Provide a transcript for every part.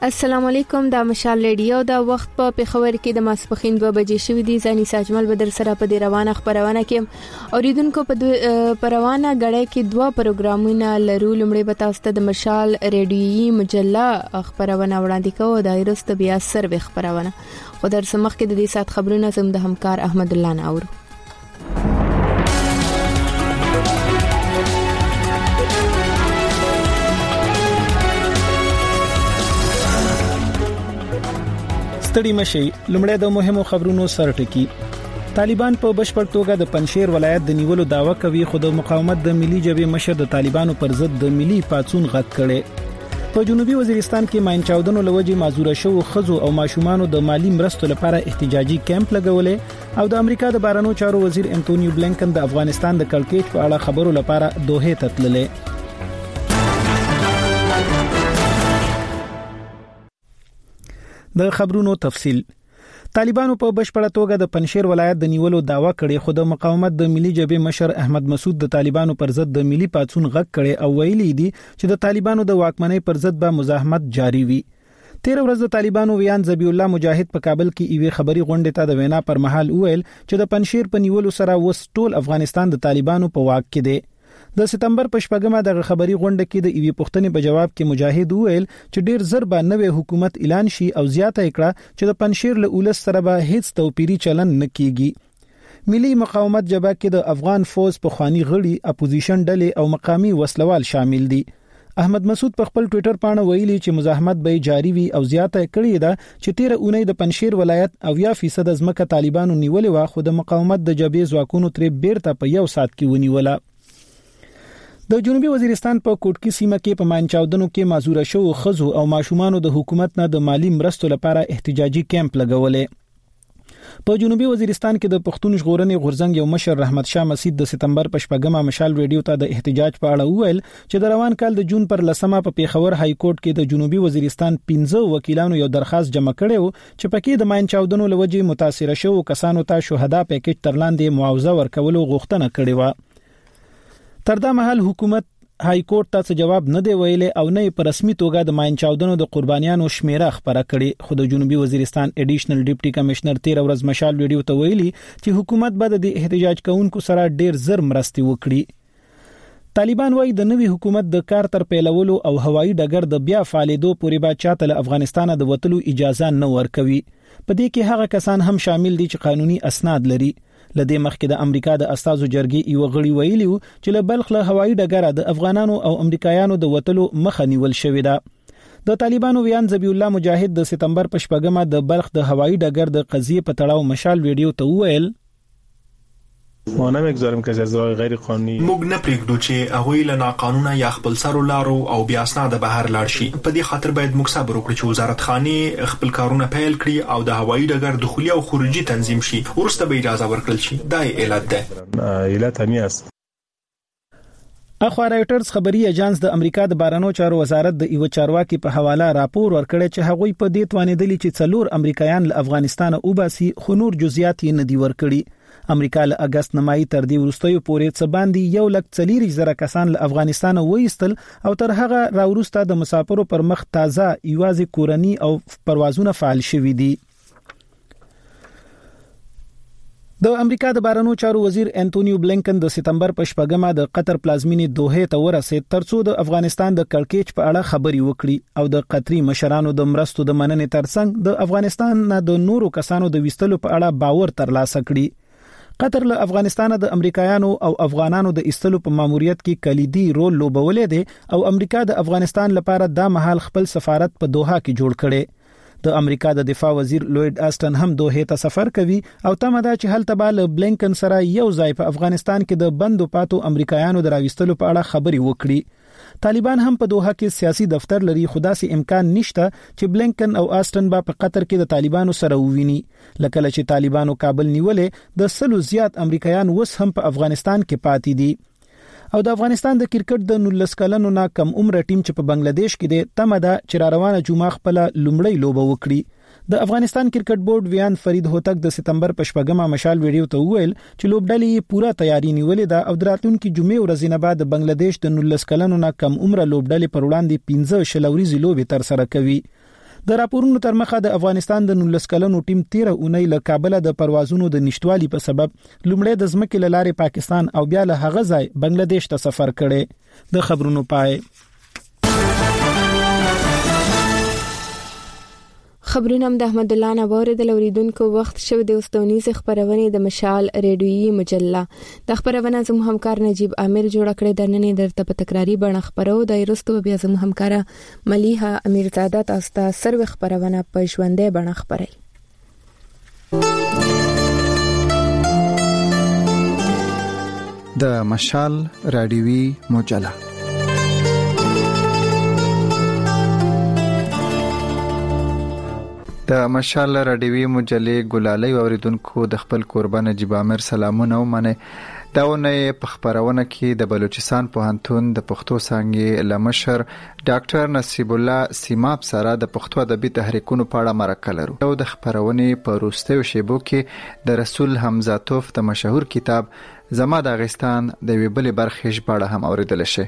السلام علیکم، دا مشال ریډیو دا وخت په پیښور کې د ماسپخین 2 بجې شوې دي. ځاني ساجمل بدر سره په دې روانه خبرونه کې اوریدونکو په روانه غړې کې 2 پروګرامونه لرو. لمړی به تاسو ته د مشال ریډیوي مجله خبرونه وړاندې کوو، دا ایرسته بیا سروې خبرونه. خو در سمخ کې د دې سات خبرونه زم د همکار احمد الله ناورو. ستړي مشي. لمړی د مهمو خبرونو سرټکی. طالبان په بشپړ توګه د پنشیر ولایت د نیولو داوا کوي، خو د مقاومت د ملي جبهې مشر د طالبانو پر ضد د ملي پاڅون غږ کړي. په جنوبي وزیرستان کې ماین چاودنو لوجې معذوره شو خزو او ماشومانو د مالی مرستو لپاره احتجاجي کیمپ لګولې، او د امریکا د بهرنیو چارو وزیر انټونیو بلینکن د افغانستان د کړکېچ په اړه خبرو لپاره دوحه ته تللې. د خبرونو تفصیل. طالبانو په بشپړه توګه د پنشیر ولایت د نیولو داوا کړې، خو د مقاومت د ملي جبهې مشر احمد مسعود د طالبانو پر ضد د ملي پاڅون غږ کړي او ویلي دي چې د طالبانو د واکمنۍ پر ضد به مزاحمت جاری وي. 13 ورځ د طالبانو ویان ذبیح الله مجاهد په کابل کې ایوي خبري غونډه ته د وینا پر مهال ویل چې د پنشیر په نیولو سره وس ټول افغانستان د طالبانو په واک کې دی. د سپتمبر په شپږمه د خبري غونډه کې د ایوي پښتنې په جواب کې مجاهد ویل چې ډیر زر به نوې حکومت اعلان شي او زیاته کړه چې د پنشیر له اولس سره به هیڅ توپیری چلن نه کیږي. ملي مقاومت جبهه کې د افغان فوج په خواني غړي، اپوزیشن ډلې او مقامی وسلوال شامل دي. احمد مسعود په خپل ټوئیټر باندې ویلي چې مزاحمت به جاری وي او زیاته کړي ده چې 13 اونۍ د پنشیر ولایت 80% ځمکه طالبانو نیولې و، خو د مقاومت د جبهې ځواکونو ترې بیرته په یو سات کې ونیوله. د جنوبي وزیرستان په کوټکی سیمه کې په ماین چاودنو کې معذوره شو خزو او ماشومانو د حکومت نه د مالی مرستو لپاره احتجاجي کیمپ لګولې. په جنوبي وزیرستان کې د پښتون ژغورنې غورځنګ یو مشر رحمت شاه مسعود د سپتمبر په شپږمه مشال ریډیو ته د احتجاج په اړه وویل چې د روان کال د جون پر 10مه په پیښور های کورټ کې د جنوبي وزیرستان 15 وکیلانو یو درخواست جمع کړی و چې پکې د ماین چاودنو لوجې متاثر شوو کسانو ته شهدا پیکیج تر لاندې معاوضه ورکولو غوښتنه کړې و. تر دا مهال حکومت های کورټ ته جواب نه دی ویلي او نه په رسمي توګه د ماین چاودنو د قربانیانو شمیره خبره کړي، خو د جنوبي وزیرستان اډیشنل ډیپټي کمشنر 13 ورځ مشال ویډیو ته ویلي چې حکومت به د احتجاج کوونکو سره ډیر زر مرستي وکړي. طالبان وايي د نوي حکومت د کار تر پیلولو او هوایي ډګر د بیا فعالیدو پورې به چاته له افغانستان د وټلو اجازه نه ورکوي. په دې کې هغه کسان هم شامل دي چې قانوني اسناد لري. لدې مخکې د امریکا د استازو جرګې یو غړي ویلي چې له بلخ له هوایي ډګر د افغانانو او امریکایانو د وټلو مخه نیول شوې ده. د طالبانو ویان ذبیح الله مجاهد د سپتمبر په شپږمه د بلخ د هوایي ډګر د قضیه په تړاو مشال ویډیو ته وویل ما نمیگذاریم کسی از راه غیر قانونی موږ نه پرېږدو چې هغوی له ناقانونه یا خپل سرو لارو او بیا اسناد بهر لاړ شي. په دې خاطر باید موږ صبر وکړو چې وزارت خانه خپل کارونه پیل کړي او د هوایي ډګر دخولي او خروجي تنظیم شي، ورسته به اجازه ورکړل شي. دا علت ده. علت همین است. اخوا رایټرز خبري اژانس د امریکا د بهرنیو چارو وزارت د ایو چارواکي په حواله راپور ورکړی چې هغوی په دې توانیدلی چې 4 امریکایان له افغانستان وباسي، خو نور جزئیات یې نه دی ورکړي. امریکا له اگست نمای تر دې وروستیو پورې څه باندې 1,40,000 کسان له افغانستان وایستل او تر هغه راوروسته د مسافرو پر مخ تازه ایوازي کورنی او پروازونه فعال شوي دي. د امریکا د بهرنیو چارو وزیر انټونیو بلینکن د سپتمبر په شپږمه د قطر پلازمینې دوحه ته ورسېد ترڅو د افغانستان د کړکېچ په اړه خبري وکړي او د قطري مشرانو د مرستو د مننې ترڅنګ د افغانستان نه د نورو کسانو د وستلو په اړه باور ترلاسه کړي. قطر له افغانستان د امریکایانو او افغانانو د ایستلو په ماموریت کې کلیدي رول لوبولې دي او امریکا د افغانستان لپاره د محل خپل سفارت په دوحه کې جوړ کړي. د امریکا د دفاع وزیر لوید آسټن هم دوحه ته سفر کوي او تمه ده چې هلته به له بلینکن سره یو ځای په افغانستان کې د بندو پاتو امریکایانو د راوستلو په اړه خبري وکړي. طالبان هم په دوحه کې سیاسي دفتر لري، خو داسې امکان نشته چې بلینکن او آسټن به په قطر کې د طالبانو سره وویني. لکه چې طالبانو کابل نیولې د 100 زیات امریکایان وس هم په افغانستان کې پاتې دي. او د افغانستان د کرکټ د 19 کلنو نا کم عمر ټیم چې په بنگلاديش کې د تمه ده چې روانه جمعه خپل لومړی لوبه وکړي. د افغانستان کرکټ بورډ ویان فرید هوتک د سپتمبر په شپږمه مشال ویډیو ته وویل چې لوبډلې پوره تیاری نیولې ده او دراتونکو جمعې ورځې نه بعد د بنگلاديش د 19 کلنو نا کم عمر لوبډلې پر وړاندې 15 شلوريزي لوبې تر سره کوي. د راپورونو تر مخه د افغانستان د 19 کلنو ټیم 13 اونۍ له کابل د پروازونو د نشټوالي په سبب لومړی د ځمکې له لارې پاکستان او بیا له هغه ځای بنگلاديش ته سفر کړي. د خبرونو پای. خبرونه د احمد الله نوور د لوریدونکو وخت شو د اوستونیز خبرونه د مشال ریډیویي مجله د خبرونه زمو همکار نجیب عامر جوړ کړی درننې درته په تکراری بڼه خبرو د ایرستو بیا زمو همکار ملیحه امیرزاده تاسو ته سروي خبرونه په ژوندې بڼه خبري. د مشال ریډیویي مجله د مشال راډیوي مجلې ګلالي اوریدونکو د خپل قربان نجیب عامر سلامونه ومنه. دا ونه په خبرونه کې د بلوچستان پوهنتون د پښتو څانګې لمشر ډاکټر نصیب الله سیماب سره د پښتو ادبي تحریکونو په اړه مرکه لرو. او د خبرونه په وروستیو شیبو کې د رسول حمزه توف د مشهور کتاب زما د افغانستان د ویبلې برخې ژباړه هم اوریدل شي.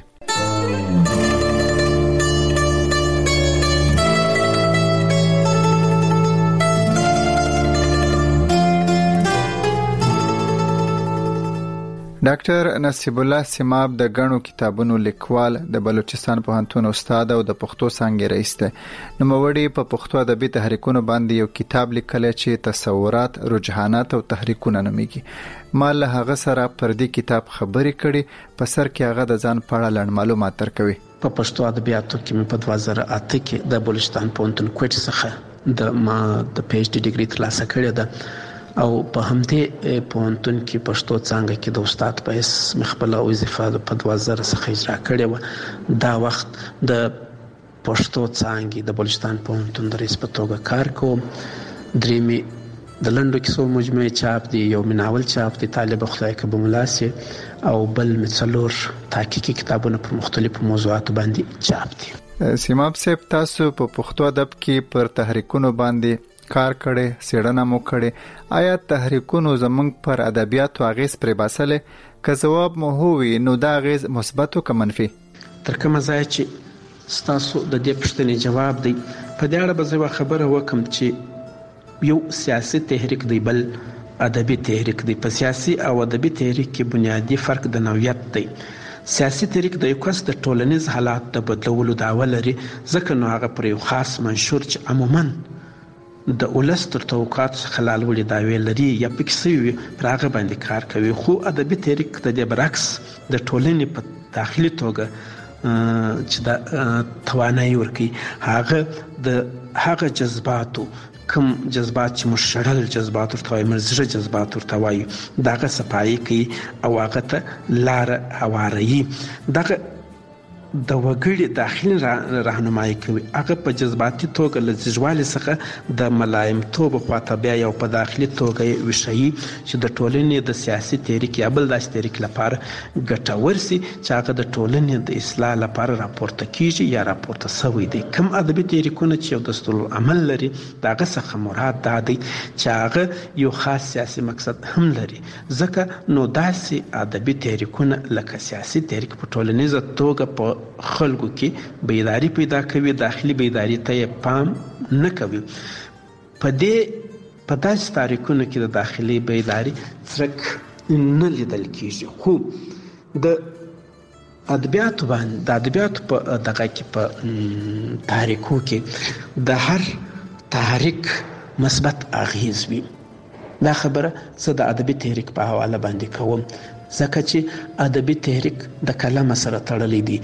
ډاکټر نصیب الله سیماب د غنو کتابونو لیکوال، د بلوچستان پوهنتون استاد او د پښتو څانګې رئیس دی. نو موړي په پښتو ادبي تحریکونو باندې یو کتاب لیکلی چې تصورات، رجحانات او تحریکونه نومیږي. ما له هغه سره پر دې کتاب خبرې کړي، په سر کې هغه د ځان په اړه لنډ معلومات درکوي. په پښتو ادبیاتو کې مې په 2008 کې د بلوچستان پوهنتون کوټ څخه د پی ایچ ډي ډیګري ترلاسه کړې ده او په همدې پوهنتون کې پښتو څانګه کې د استاد په حیث خپل وظیفه په 2000 څخه اجرا کړې و. دا وخت د پښتو څانګې د بلوچستان پوهنتون د رئیس په توګه کار کوم. درېمې د لنډو کیسو مجموعه چاپ دی، یو مناول چاپ دی طالب خدای کبه ملاسي، او بل مڅلور تحقیقي کتابونه په مختلفو موضوعاتو باندې چاپ دي. سیماب صاحب، تاسو په پښتو ادب کې پر تحریکونو باندې کار کړي، سیړنه مو کړي. آیا تحریکونو زمونږ پر ادبیاتو اغیز پرې باسلې؟ که جواب مو هووي نو دا اغیز مثبت او که منفي؟ تر کومه ځای چې ستاسو د دې پوښتنې جواب دی، په دې اړه به زه خبره وکم چې یو سیاسي تحریک دی، بل ادبي تحریک دی. په سیاسي او ادبي تحریک کې بنیادی فرق د نوعیت دی. سیاسي تحریک د یو کس د ټولنیز حالات د بدلولو دعوه لري، ځکه نو هغه پر یو خاص منشور چې عموماً د ولس تر توقعات څخه لاړ وړي دعوې لري یا پکې سوي پر هغه باندې کار کوي. خو ادبي تحریک د دې برعکس د ټولنې په داخلي توګه چې د توانایي ورکوي، هغه د هغه جذباتو کوم جذبات چې مشرل جذبات ورته وایي، مرزړه جذبات ورته وایي، دغه صفایي کوي او هغه ته لاره هواروي. دغه د وګړي داخلي راهنمایي کوي. هغه په جذباتي توګه له زیږوالي څخه د ملایمتوب خواته بیا یو په داخلي توګه وشي چې د ټولنې د سیاسي تحریک یا بل داسې تحریک لپاره ګټور سي چې هغه د ټولنې د اصلاح لپاره راپورته کیږي یا راپورته سوی دی. کوم ادبي تحریکونه چې یو دستورالعمل لري، دغه څخه مراد دا دی چې هغه یو خاص سیاسي مقصد هم لري. ځکه نو داسې ادبي تحریکونه لکه سیاسي تحریک په ټولنیزه توګه په خلکو کې بیداری پیدا کوي، داخلي بیداری ته پام نه کوي. په داسې تاریخونو کې د داخلي بیداری څرک نه لیدل کیږي. خو د ادبیاتو باندې د ادبیاتو په دغه کې په تاریخو کې د هر تحریک مثبت اغیز وي. دا خبره زه د ادبي تحریک په حواله باندې کوم، ځکه چې ادبي تحریک د کلمه سره تړلی دی،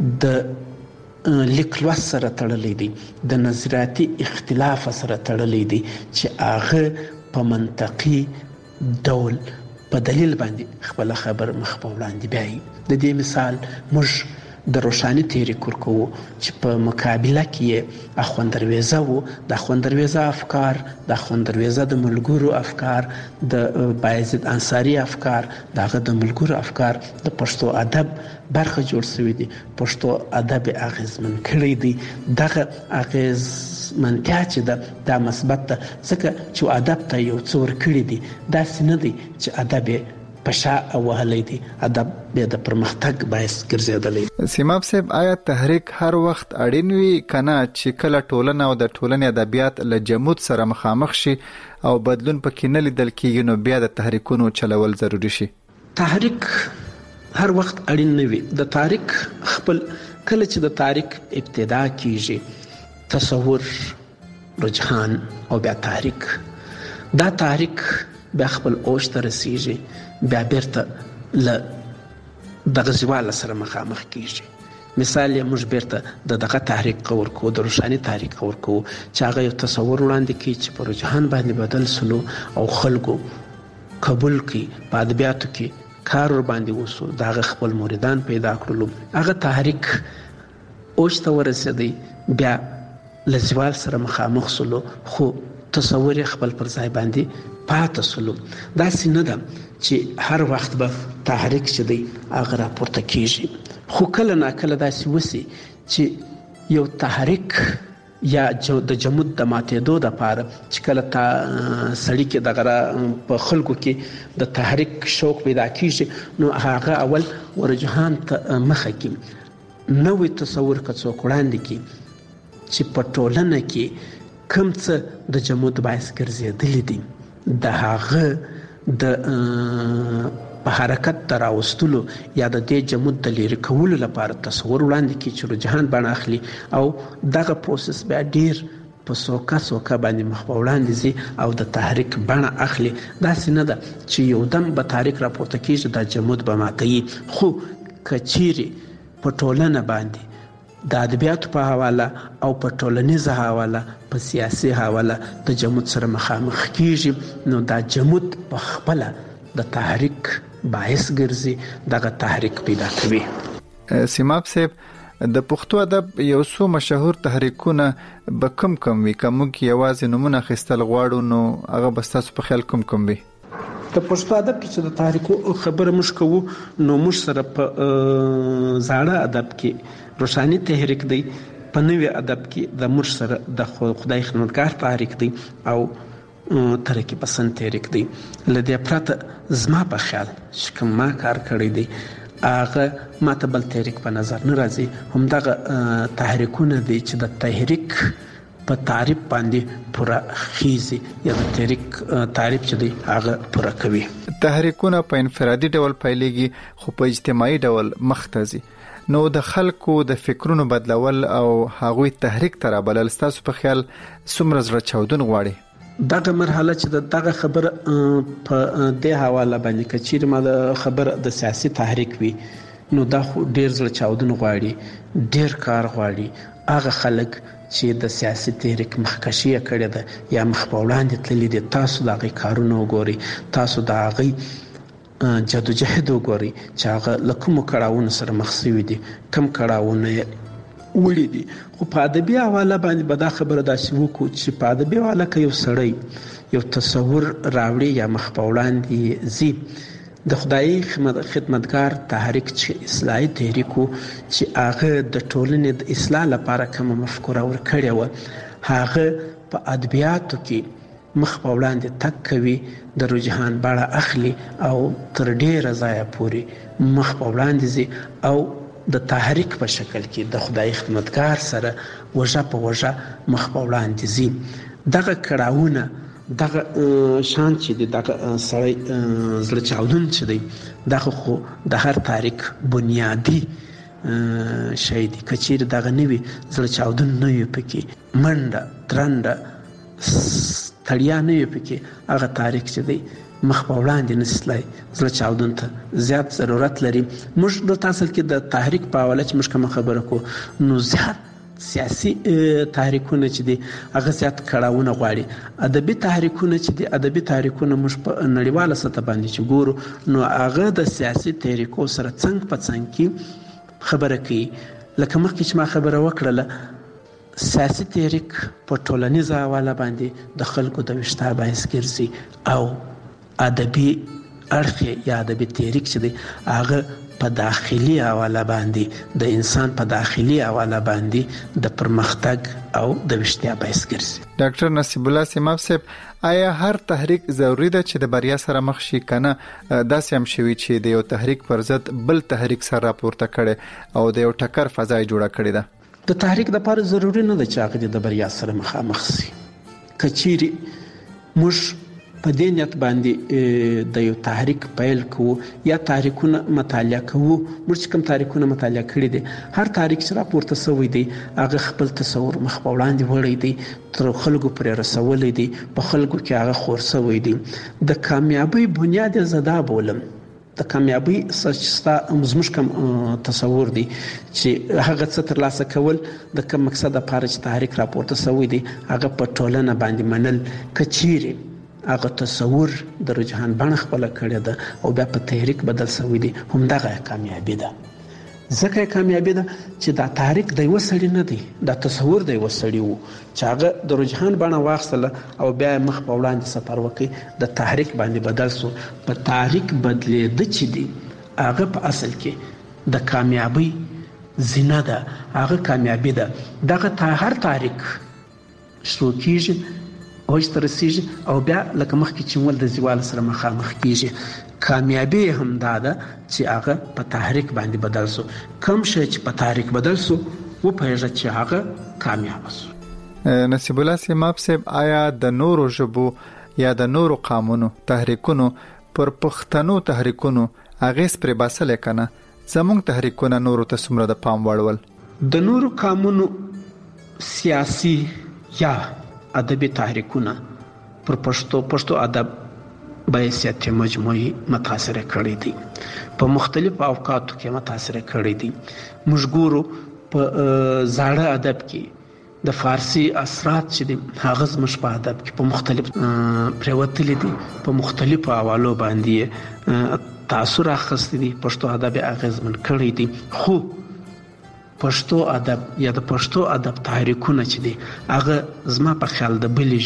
د لیک لوست سره تړلی دی، د نظریاتي اختلاف سره تړلی دی چې هغه په منطقي ډول په دلیل باندې خپل خبر مخ په وړاندې بیایي. د دې مثال موږ د روښاني تحریک ورکو چې په مقابله کې اخوند درویزه وو. د اخوند درویزه افکار، د اخوند درویزه د ملګرو افکار، د بایزید انصاری افکار، دغه د ملګرو افکار د پښتو ادب برخه جوړ شوی دی. پښتو ادب اغیزمن کړی دی. دغه اغیزمنتیا چې دا مثبت ده، ځکه چې ادب ته یو څه ورکړي دي. داسې نه دی چې ادب پشا وهلې دي. ادب د پرمختګ باعث ګرځېدلی. سیماب صاحب، آیا تحریک هر وخت اړین وي کنه چې کله ټولنه او د ټولنې ادبیات له جمود سره مخامخ شي او بدلون پکې نه لیدل کېږي نو بیا د تحریکونو چلول ضروری شي؟ تحریک هر وخت اړین نه وي. د تحریک خپل کله چې د تحریک ابتدا کیږي، تصور، رجحان او بیا تحریک، دا تحریک بیا خپل اوج ته رسیږي، بیا بیرته له دغه زوال سره مخامخ کیږي. مثال یې موږ بیرته دغه تحریک ورکو، د روښاني تحریک ورکو چې هغه یو تصور وړاندې کوي چې په رجحان باندې بدل سلو او خلکو قبول کړي، په ادبیاتو کې کار ور باندې وسو، دغه خپل موریدان پیدا کړلو. هغه تحریک اوج ته ورسېدی، بیا له زوال سره مخامخ سلو، خو تصور خپل پر ځای باندې پاتې سلو. داسې نه ده چې هر وخت به تحریک چې دی هغه راپورته کیږي، خو کله ناکله داسې وسی چې یو تحریک یا د جمود د ماتېدو دپاره چې کله سړي کې دغه په خلکو کې د تحریک شوق پیدا کیږي، نو هغه اول ورجحان ته مخه کړي، نوې تصور که څوک وړاندې کړي چې په ټولنه کې کوم څه د جمود باعث ګرځېدلی دي، د هغه د په حرکت ته راوستلو یا د دې جمود د لرې کولو لپاره تصور وړاندې کړي چې رجحان بڼه اخلي او دغه پروسس بیا ډیر په سوکه باندې مخ په وړاندې ځي او د تحریک بڼه اخلي. داسې نه ده چې یو دم به تحریک راپورته کیږي د جمود به ماتوي، خو که چیرې په ټولنه باندې د ادبیاتو په حواله او په ټولنیزه حواله، په سیاسي حواله د جمود سره مخامخ کیږي، نو دا جمود په خپله د تحریک باعث ګرځي، دغه تحریک پیدا کوي. سیماب صاحب، د پښتو ادب یو څو مشهور تحریکونه به کم وي؟ که موږ یوازې نومونه اخیستل غواړو نو هغه به ستاسو په خیال کوم وي؟ د پښتو ادب کې چې د تحریکو خبره موږ کوو نو موږ سره په زاړه ادب کې روښاني تحریک دی، په نوي ادب کې د موږ سره د خدای خدمتګار تحریک دی او ترقی پسند تحریک دی. لدې پرته زما په خیال چې کوم ما کار کړی دی هغه ماته بل تحریک په نظر نه راځي. همدغه تحریکونه دي چې د تحریک په تعریف باندې پوره خیزي یا د تحریک تعریف چې دی هغه پوره کوي. تحریکونه په انفرادي ډول پیلېږي خو په اجتماعي ډول مخ ته ځي، نو د خلکو د فکرونو بدلول او هغوی تحریک ته رابلل ستاسو په خیال څومره زړه چاودون غواړي؟ دغه مرحله چې دغه خبره په دې حواله باندې که چیرې ما د خبره د سیاسي تحریک وي نو دا خو ډیر زړه چاودون غواړي، ډیر کار غواړي. هغه خلک چې د سیاسي تحریک مخکشي کړې ده یا مخ په وړاندې تللي دي، تاسو د هغې کارونه وګورئ، تاسو د هغې جدوجهد وګورئ چې هغه له کومو کړاوونو سره مخ شوي دي، کوم کړاوونه وړي دي. خو په ادبي حواله باندې به دا خبره داسې وکړو چې په ادبي حواله که یو سړی یو تصور راوړي یا مخ په وړاندې ځي، د خدای خدمتګار تحریک چې اصلاحي تحریک و چې هغه د ټولنې د اصلاح لپاره کومه مفکوره ورکړې وه، هغه په ادبیاتو کې مخ په وړاندې تګ کوي، د رجحان بڼه اخلي او تر ډیره ځایه پورې مخ په وړاندې ځي او د تحریک په شکل کې د خدای خدمتګار سره وژه په وژه مخ په وړاندې ځي. دغه کړاوونه دغه شان چې دی، دغه سړی زړه چاودون چې دی، دغه خو د هر تحریک بنیادي شی دی. که چیرې دغه نه وي، زړه چاودون نه وي پکې، منډه ترنډه ستړیا نه وي پکې، هغه تحریک چې دی مخ په وړاندې نشي تللی. زړه چاودون ته زیات ضرورت لري. موږ د اصل کې د تحریک په حواله چې موږ کومه خبره کوو نو زیات سیاسي تحریکونه چې دي هغه زیات کړاوونه غواړي. ادبي تحریکونه چې دي، ادبي تحریکونه موږ په نړیواله سطح باندې چې ګورو نو هغه د سیاسي تحریکو سره څنګ په څنګ کې خبره کوي. لکه مخکې چې ما خبره وکړله، سیاسي تحریک په ټولنیزه حواله باندې د خلکو د ویښتا باعث ګرځي او ادبي اړخ یا ادبي تحریک چې دی هغه په داخلي حواله باندې د انسان په داخلي حواله باندې د پرمختګ او د وشتیا باعث ګرځي. ډاکټر نصیب الله سیماب صاحب، آیا هر تحریک ضروری ده چې د بریا سره مخ شي کنه داسې هم شوي چې د یو تحریک پر ضد بل تحریک سره راپورته کړي او د یو ټکر فضا جوړه کړې ده؟ د تحریک لپاره ضروری نه ده چې هغه د بریا سره مخامخ شي. کچيري موږ په دې نیت باندې د یو تحریک پیل کوو یا تحریکونه مطالعه کوو، موږ کوم تحریکونه مطالعه کړی دي، هر تحریک چې راپورته شوی دی هغه خپل تصور مخ په وړاندې وړی دی، تر خلکو پرې رسولی دی، په خلکو کې هغه خور شوی دی. د کامیابی بنیاد زدا بولم، د کامیابی سچستا زموږ کوم تصور دی چې هغه څه ترلاسه کول د کوم مقصد لپاره چې تحریک راپورته شوی دی هغه په ټولنه باندې منل. کچيري هغه تصور د رجحان بڼه خپل کړی ده او بیا په تحریک بدل شوی دی، همدغه کامیابی ده. ځکه کامیابی ده چې دا تحریک د یو سړي نه دی، دا تصور د یو سړي وو چې هغه د رجحان بڼه واخیستله او بیا مخ په وړاندې سفر وکړي، د تحریک باندې بدل شو. په تحریک بدلېده چې دی هغه په اصل کې د کامیابی زینه ده، هغه کامیابی ده. دغه هر تحریک شروع کیږي اوج ته رسیږي او بیا لکه مخکې چې مول د زوال سره مخامخ کیږي. کامیابی هم دا ده چې هغه په تحریک باندې بدل شو. کوم شی چې په تحریک بدل شو و پېژه چې هغه کامیاب شو. نصیب الله سیماب صاحب، آیا د نورو ژبو یا د نورو قامونو تحریکونو پر پښتنو تحریکونو اغیز پرې باسل کنه؟ زموږ تحریکونه نورو ته څومره د پام وړول؟ د نورو قامونو سیاسي یا ادبي تحریکونه پر پښتو ادب بایسیت مجموعي متاثر کړي دي، په مختلفو اوقاتو کې متاثر کړي دي. موږ ګورو په زاړه ادب کې د فارسی اثرات چې دي هغه زموږ په ادب کې په مختلف پریوتلي دي، په مختلفو حوالو باندې تاثیر اخیستی دي، پښتو ادب اغیزمن کړي دي. خو پښتو ادب یا د پښتو ادب تحریکونه چې دي هغه زما په خیال د بلې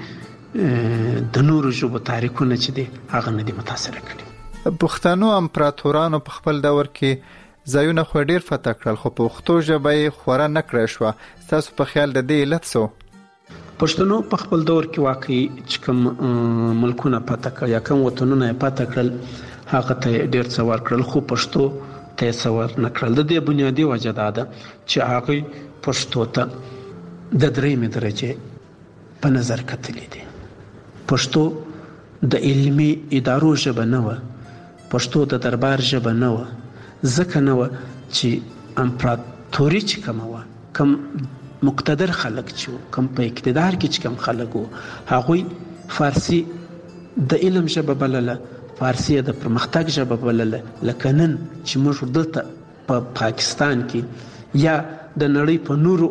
ژبې د نورو ژبو تحریکونه چې دي هغه نه دي متاثر کړي. پښتنو امپراتورانو په خپل دور کې ځایونه خو ډیر فتح کړل، خو پښتو ژبه یې خورا نه کړې شوه. ستاسو په خیال د دې علت څه؟ پښتنو په خپل دور کې واقعي چې کوم ملکونه فتح کړل یا کوم وطنونه یې فتح کړل هغه ته ډیر څه ورکړل، خو پښتو ته څور نکړل. د دې بنیادی وجه دا ده چې هغه پښتو ته د درېمې درجه په نظر کتلې دي. پښتو د علمي ادارو ژبه نه و، پښتو د دربار ژبه نه و، ځکه نه و چې امپراتوري چې کومه وه، کوم مقتدر خلک چې کوم په اقتدار کې چې کوم خلک وو هغوی فارسی د علم ژبه بلله، فارسی د پرمختګ ژبه بلله. لکه نن چې موږ دلته په پاکستان کې یا د نړۍ په نورو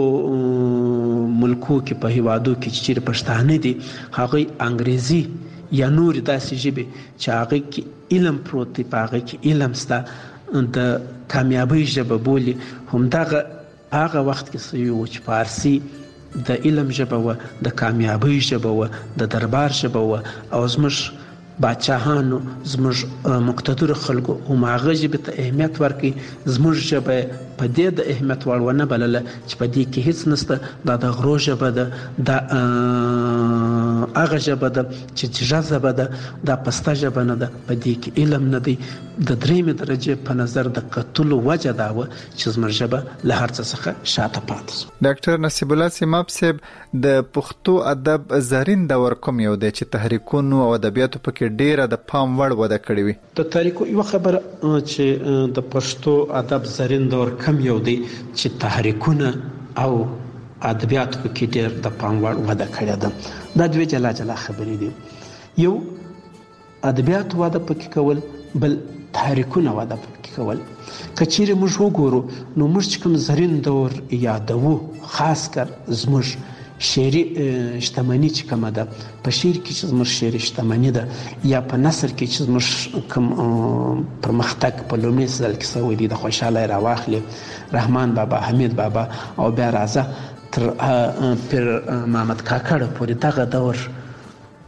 ملکو کې په هیوادو کې چې پښتانه دي هغوی انګریزي یا نور داسې ژبې چې هغه کې علم پروت دی، په هغه کې علم سته، د کامیابی ژبه بولي. همدغه هغه وخت کې سوي و چې فارسی د علم ژبه و، د کامیابی ژبه و، د دربار ژبه و او زموږ باچاهانو زموږ مقتدر خلکو هم هغه ژبې ته اهمیت ورکړي. زموږ ژبه په دې د اهمیت وړ ونه بلله چې په دې کې هیڅ نشته، دا د غرو ژبه ده، دا هغه ژبه ده چې جژه ژبه ده، دا پسته ژبه نه ده، په دې کې علم نه دی. د درېمې درجې په نظر د کتلو وجه دا وه چې زموږ ژبه له هر څه څخه شاته پاتې شوه. ډاکټر نصیب الله سیماب صاحب، د پښتو ادب زرین دور کوم یو دی چې تحریکونو او ادبیاتو پکې ډیره د پام وړ وده کړې وي؟ د تاریخ یو خبره چې د پښتو ادب زرین دور کم یو دی چې تحریکونه او ادبیات پکې ډیر د پام وړ وده کړې ده. دا دوه جلا جلا خبرې دي، یو ادبیات وده پکې کول، بل تحریکونه وده پکې کول. کچېرې موږ وګورو نو موږ چې کوم زرین دور یادوو، خاص کر زموږ شعري شتمني چې کومه ده، په شعر کې چې زموږ شعري شتمني ده یا په نثر کې چې زموږ کوم پرمختګ په لومړي ځل کې شوی دی، د خوشحالۍ راواخلي رحمان بابا، حمید بابا او بیا راځه تر پیر محمد کاکړ پورې، دغه دور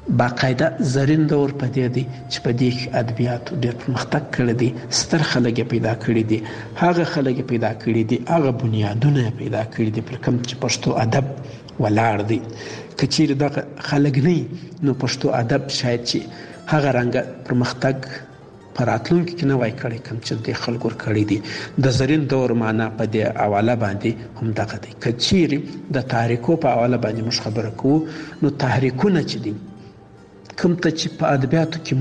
باقاعده زرین دور پدې دی چې په دې ادبیات ډېر پرمختګ کړی دی، ستر خلک پیدا کړی دي، هغه خلک پیدا کړی دي، هغه بنیادونه پیدا کړی دي پر کوم چې پښتو ادب ولاړ دی. که چیرې دغه خلک نه نو پښتو ادب شاید چې هغه رنګه پرمختګ په راتلونکي کې نه وای کړی کوم چې د خلکو کړی دي. د زرین دور معنا په دې حواله باندې هم دغه دی. که چیرې د تحریکو په حواله باندې موږ خبره کوو نو تحریکونه چې دي کوم ته چې په ادبیاتو کې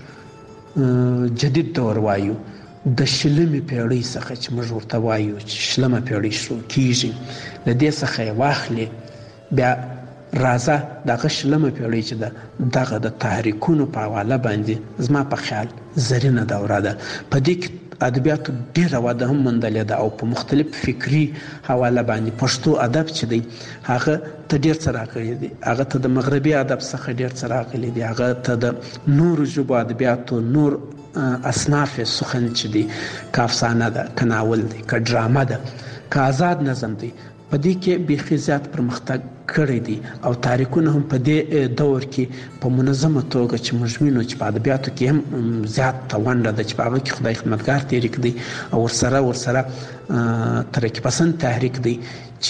موږ جدید دور وایو، د شلمې پیړۍ څخه چې موږ ورته وایو چې شلمه پیړۍ شروع کیږي، له دې څخه یې واخلې بیا راځه دغه شلمه پیړۍ چې ده دغه د تحریکونو په حواله باندې زما په خیال زرینه دوره ده. په دې کې ادبیاتو ډېره وده هم موندلې ده او په مختلف فکري حواله باندې پښتو ادب چې دی هغه ته ډېر څه راغلی دی، هغه ته د مغربي ادب څخه ډېر څه راغلی دی، هغه ته د نورو ژبو ادبیاتو نور اصناف سخن چې دی، که افسانه ده، که ناول دی، که ډرامه ده، که آزاد نظم دی، په دې کې بیخي زیات پرمختګ کړی دی او تاریخونه هم په دې دور کې په منظمه توګه چې موږ وینو چې په ادبیاتو کې هم زیات ونډه ده چې په هغه کې خدای خدمتګار تحریک دی او ورسره ترقي پسند تحریک دی چې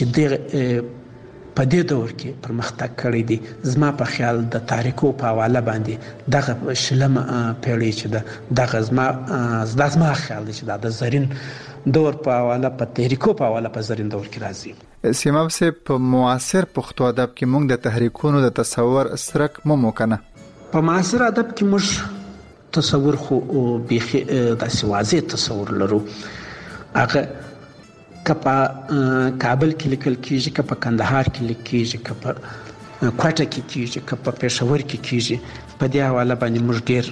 په دې دور کې پرمختګ کړی دی. زما په خیال د تاریخو په حواله باندې دغه شلمه پیړۍ چې ده دغه زما خیال دی چې دا د زرین دور په حواله په تحریکو په حواله په زرین دور کې راځي. سیماب سے په معاصر پښتو ادب کې موږ د تحریکونو د تصور سرک مو کنه. په معاصر ادب کې موږ تصور خو بیخي داسې واضح تصور لرو. هغه که په کابل کې لیکل کیږي، که په کندهار کې لیکل کیږي، که په کوټه کې کیږي، که په پېښور کې کیږي، په دې حواله باندې موږ ډېر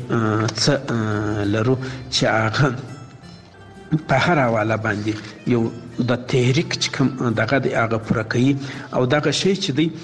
څه لرو چې هغه په هر حواله باندې یو د تحریک چې کوم دغه دی هغه پوره کوي او دغه شی چې دی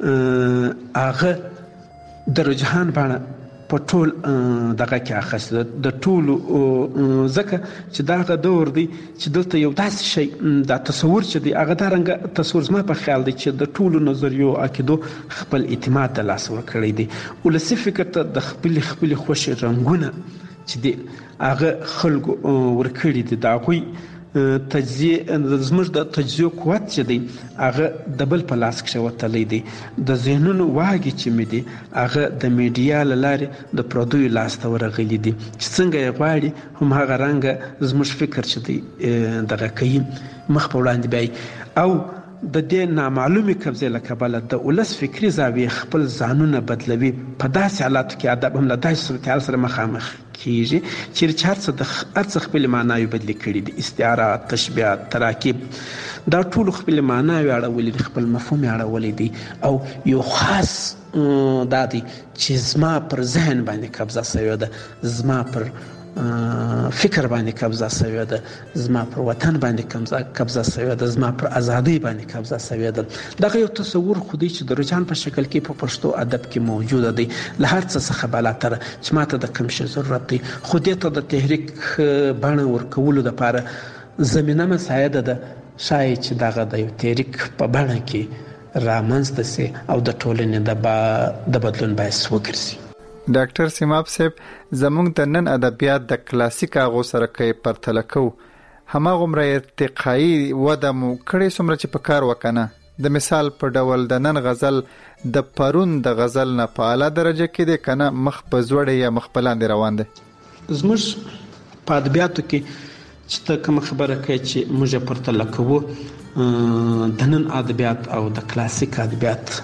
هغه د رجحان بڼه په ټول دغه کې اخیسته د ټولو، ځکه چې دغه دور دی چې دلته یو داسې شی دا تصور چې دی هغه دا رنګه تصور زما په خیال دی چې د ټولو نظریو عقیدو خپل اعتماد د لاس ورکړی دی. ولسي فکر ته د خپلې خوښې رنګونه چې دی هغه خلکو ورکړي دي، د هغوی تجزیه زموږ د تجزیو قوت چې دی هغه د بل په لاس کې وتلی دی. د ذهنونو واګې چې مې دي هغه د میډیا له لارې د پردیو لاس ته ورغلي دي چې څنګه یې غواړي هم هغه رنګه زموږ فکر چې دی دغه کوي مخ په وړاندې بیایي او د دې نامعلومې قبضې له کبله د ولس فکري زاویې خپل ځانونه بدلوي. په داسې حالاتو کې ادب هم له داسې صورتحال سره مخامخ کیږي چې هر څه خپل معناوي بدلې کړي دي، استعارات، تشبیهات، تراکیب، دا ټول خپل معناوي اړولې دي، خپل مفهوم اړولې دي او یو خاص دا دی چې زما پر ذهن باندې قبضه شوې ده، زما پر فکر باندې قبضه شوې ده، زما پر وطن باندې قبضه شوې ده، زما پر ازادۍ باندې قبضه شوې ده. دغه یو تصور خو دی چې د رجحان په شکل کې په پښتو ادب کې موجوده دی، له هر څه څخه بالاتر چې ماته د کوم شي ضرورت دی خو دې ته د تحریک بڼه ورکولو دپاره زمینه مساعده ده شاید چې دغه د یو تحریک په بڼه کې رامنځته سي او د ټولنې د بدلون باعث وګرځي. ډاکټر سیماب صاحب زموږ د نن ادبیات د کلاسیک هغو سره کې پرتله کوو هماغومره ارتقایي وده مو کړې څومره چې په کار وکنه. د مثال په ډول د نن غزل د پرون د غزل نه په اعلی درجه کې دی کنه مخ په زوړې یا مخ په لاندې روان دی. زموږ په ادبیاتو کې چې ته کوم خبره کوي چې موږ پرتله کوو د نن ادبیات او د کلاسیک ادبیات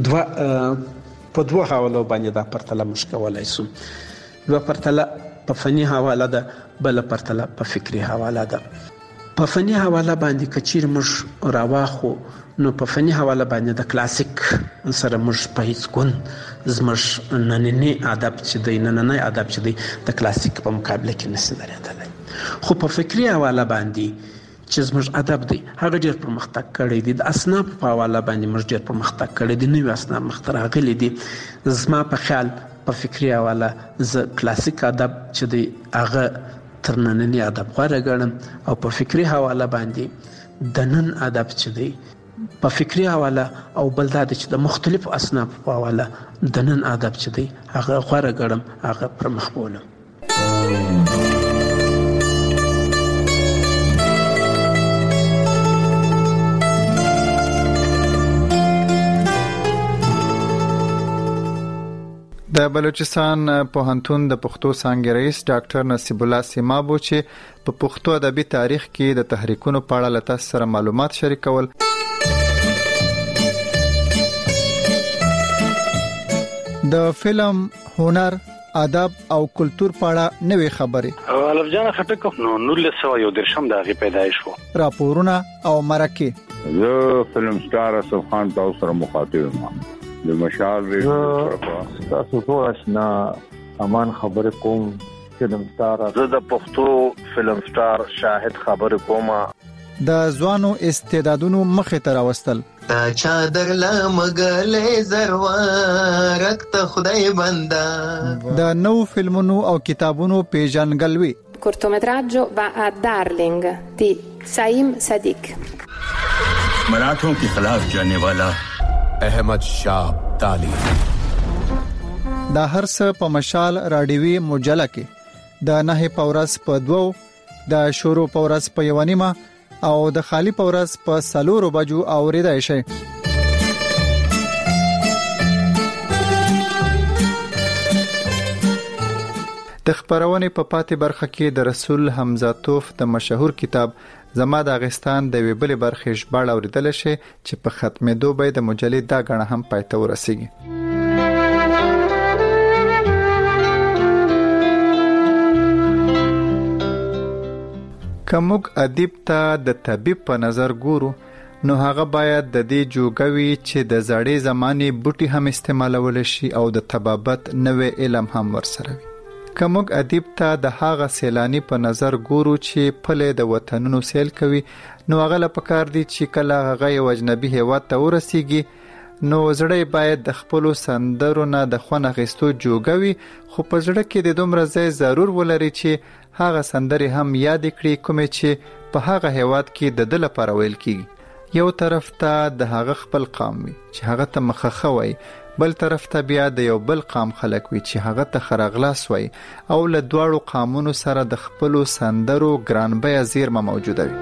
په دوه حوالو باندې دا پرتله موږ کولی شو. یوه پرتله په فني حواله ده، بله پرتله په فکري حواله ده. په فني حواله باندې که چیرې موږ راواخو نو په فني حواله باندې د کلاسیک سره موږ په هیڅ ګوند زموږ نننی ادب چې دی نننی ادب چې دی د کلاسیک په مقابله کې نشي درېدلی. خو په فکري حواله باندې چې زموږ ادب دی هغه ډېر پرمختګ کړی دی. د اصناف په حواله باندې موږ ډېر پرمختګ کړی دی، نوي اصناف مخته راغلي دي. زما په خیال په فکري حواله زه کلاسیک ادب چې دی هغه تر ننني ادب غوره ګڼم او په فکري حواله باندې د نن ادب چې دی په فکری حواله او بل دا چې د مختلف اصناف په حواله د نن ادب چې دی هغه غوړه ګړم هغه پر مخ بولم. د بلوچستان پوهنتون د پښتو څانګې رئیس ډاکټر نصیب الله سیمابو چې په پښتو ادبي تاریخ کې د تحریکونو په اړه لته سره معلومات شریکول. د فلم، هنر، ادب او کلچر په اړه نوې خبرې. الف جان خټک نو 1913 دغه پیدایش وو. راپورونه او مرکه. زه فلم سٹار اسف خان تاسو سره مخاطب یم. د مشال ریډیو تاسو ټول آشنا امان خبر کوم. فلم سٹار زه د پښتو فلم سٹار شاهد خبر کوم. د ځوانو استعدادونو مخه تر واستل. چادر لا مګلې زروارک ته خدای بندا. د نو فلمونو او کتابونو پیژنګلوي. cortometraggio va a Darling di Saim Sadiq. मराठों के खिलाफ जाने वाला احمد شاه ابدالي. دا هر څه په مشال راډیوي مجله کې د نه پورس په 2 د شورو پورس په 1 او د خالی پورس په 4 بجو اوریدای شي. د خبرونه په پاتې برخه کې د رسول حمزه توف د مشهور کتاب زما د افغانستان د ویبلې برخې ژباړه اوریدل شي چې په ختمېدو به د مجلې دا غړ هم پاتې ورسیږي. کومګ ادیب ته د طبيب په نظر ګورو نو هغه باید د دې جوګوي چې د زړې زماني بوټي هم استعمالول شي او د طبابت نوې علم هم ورسره وي. کومګ ادیب ته د هغه سیلانی په نظر ګورو چې پله د وطنونو سیل کوي نو هغه لپاره دي چې کله هغه یو اجنبي هیواد ته ورسیږي نو زړه باید د خپل سندرو نه د خونه غستو جوګوي خو په زړه کې د دومره ځای ضرور ولري چې هغه سندري هم یاد کړي کومې چې په هغه هیواد کې د دل لپاره ویل کیږي. یو طرف ته د هغه خپل قام وي چې هغه ته مخخه وي، بل طرف ته بیا د یو بل قام خلک وي چې هغه ته خرغلاس وي او له دواړو قامونو سره د خپل سندرو ګرانبیا زیرمه موجوده وي.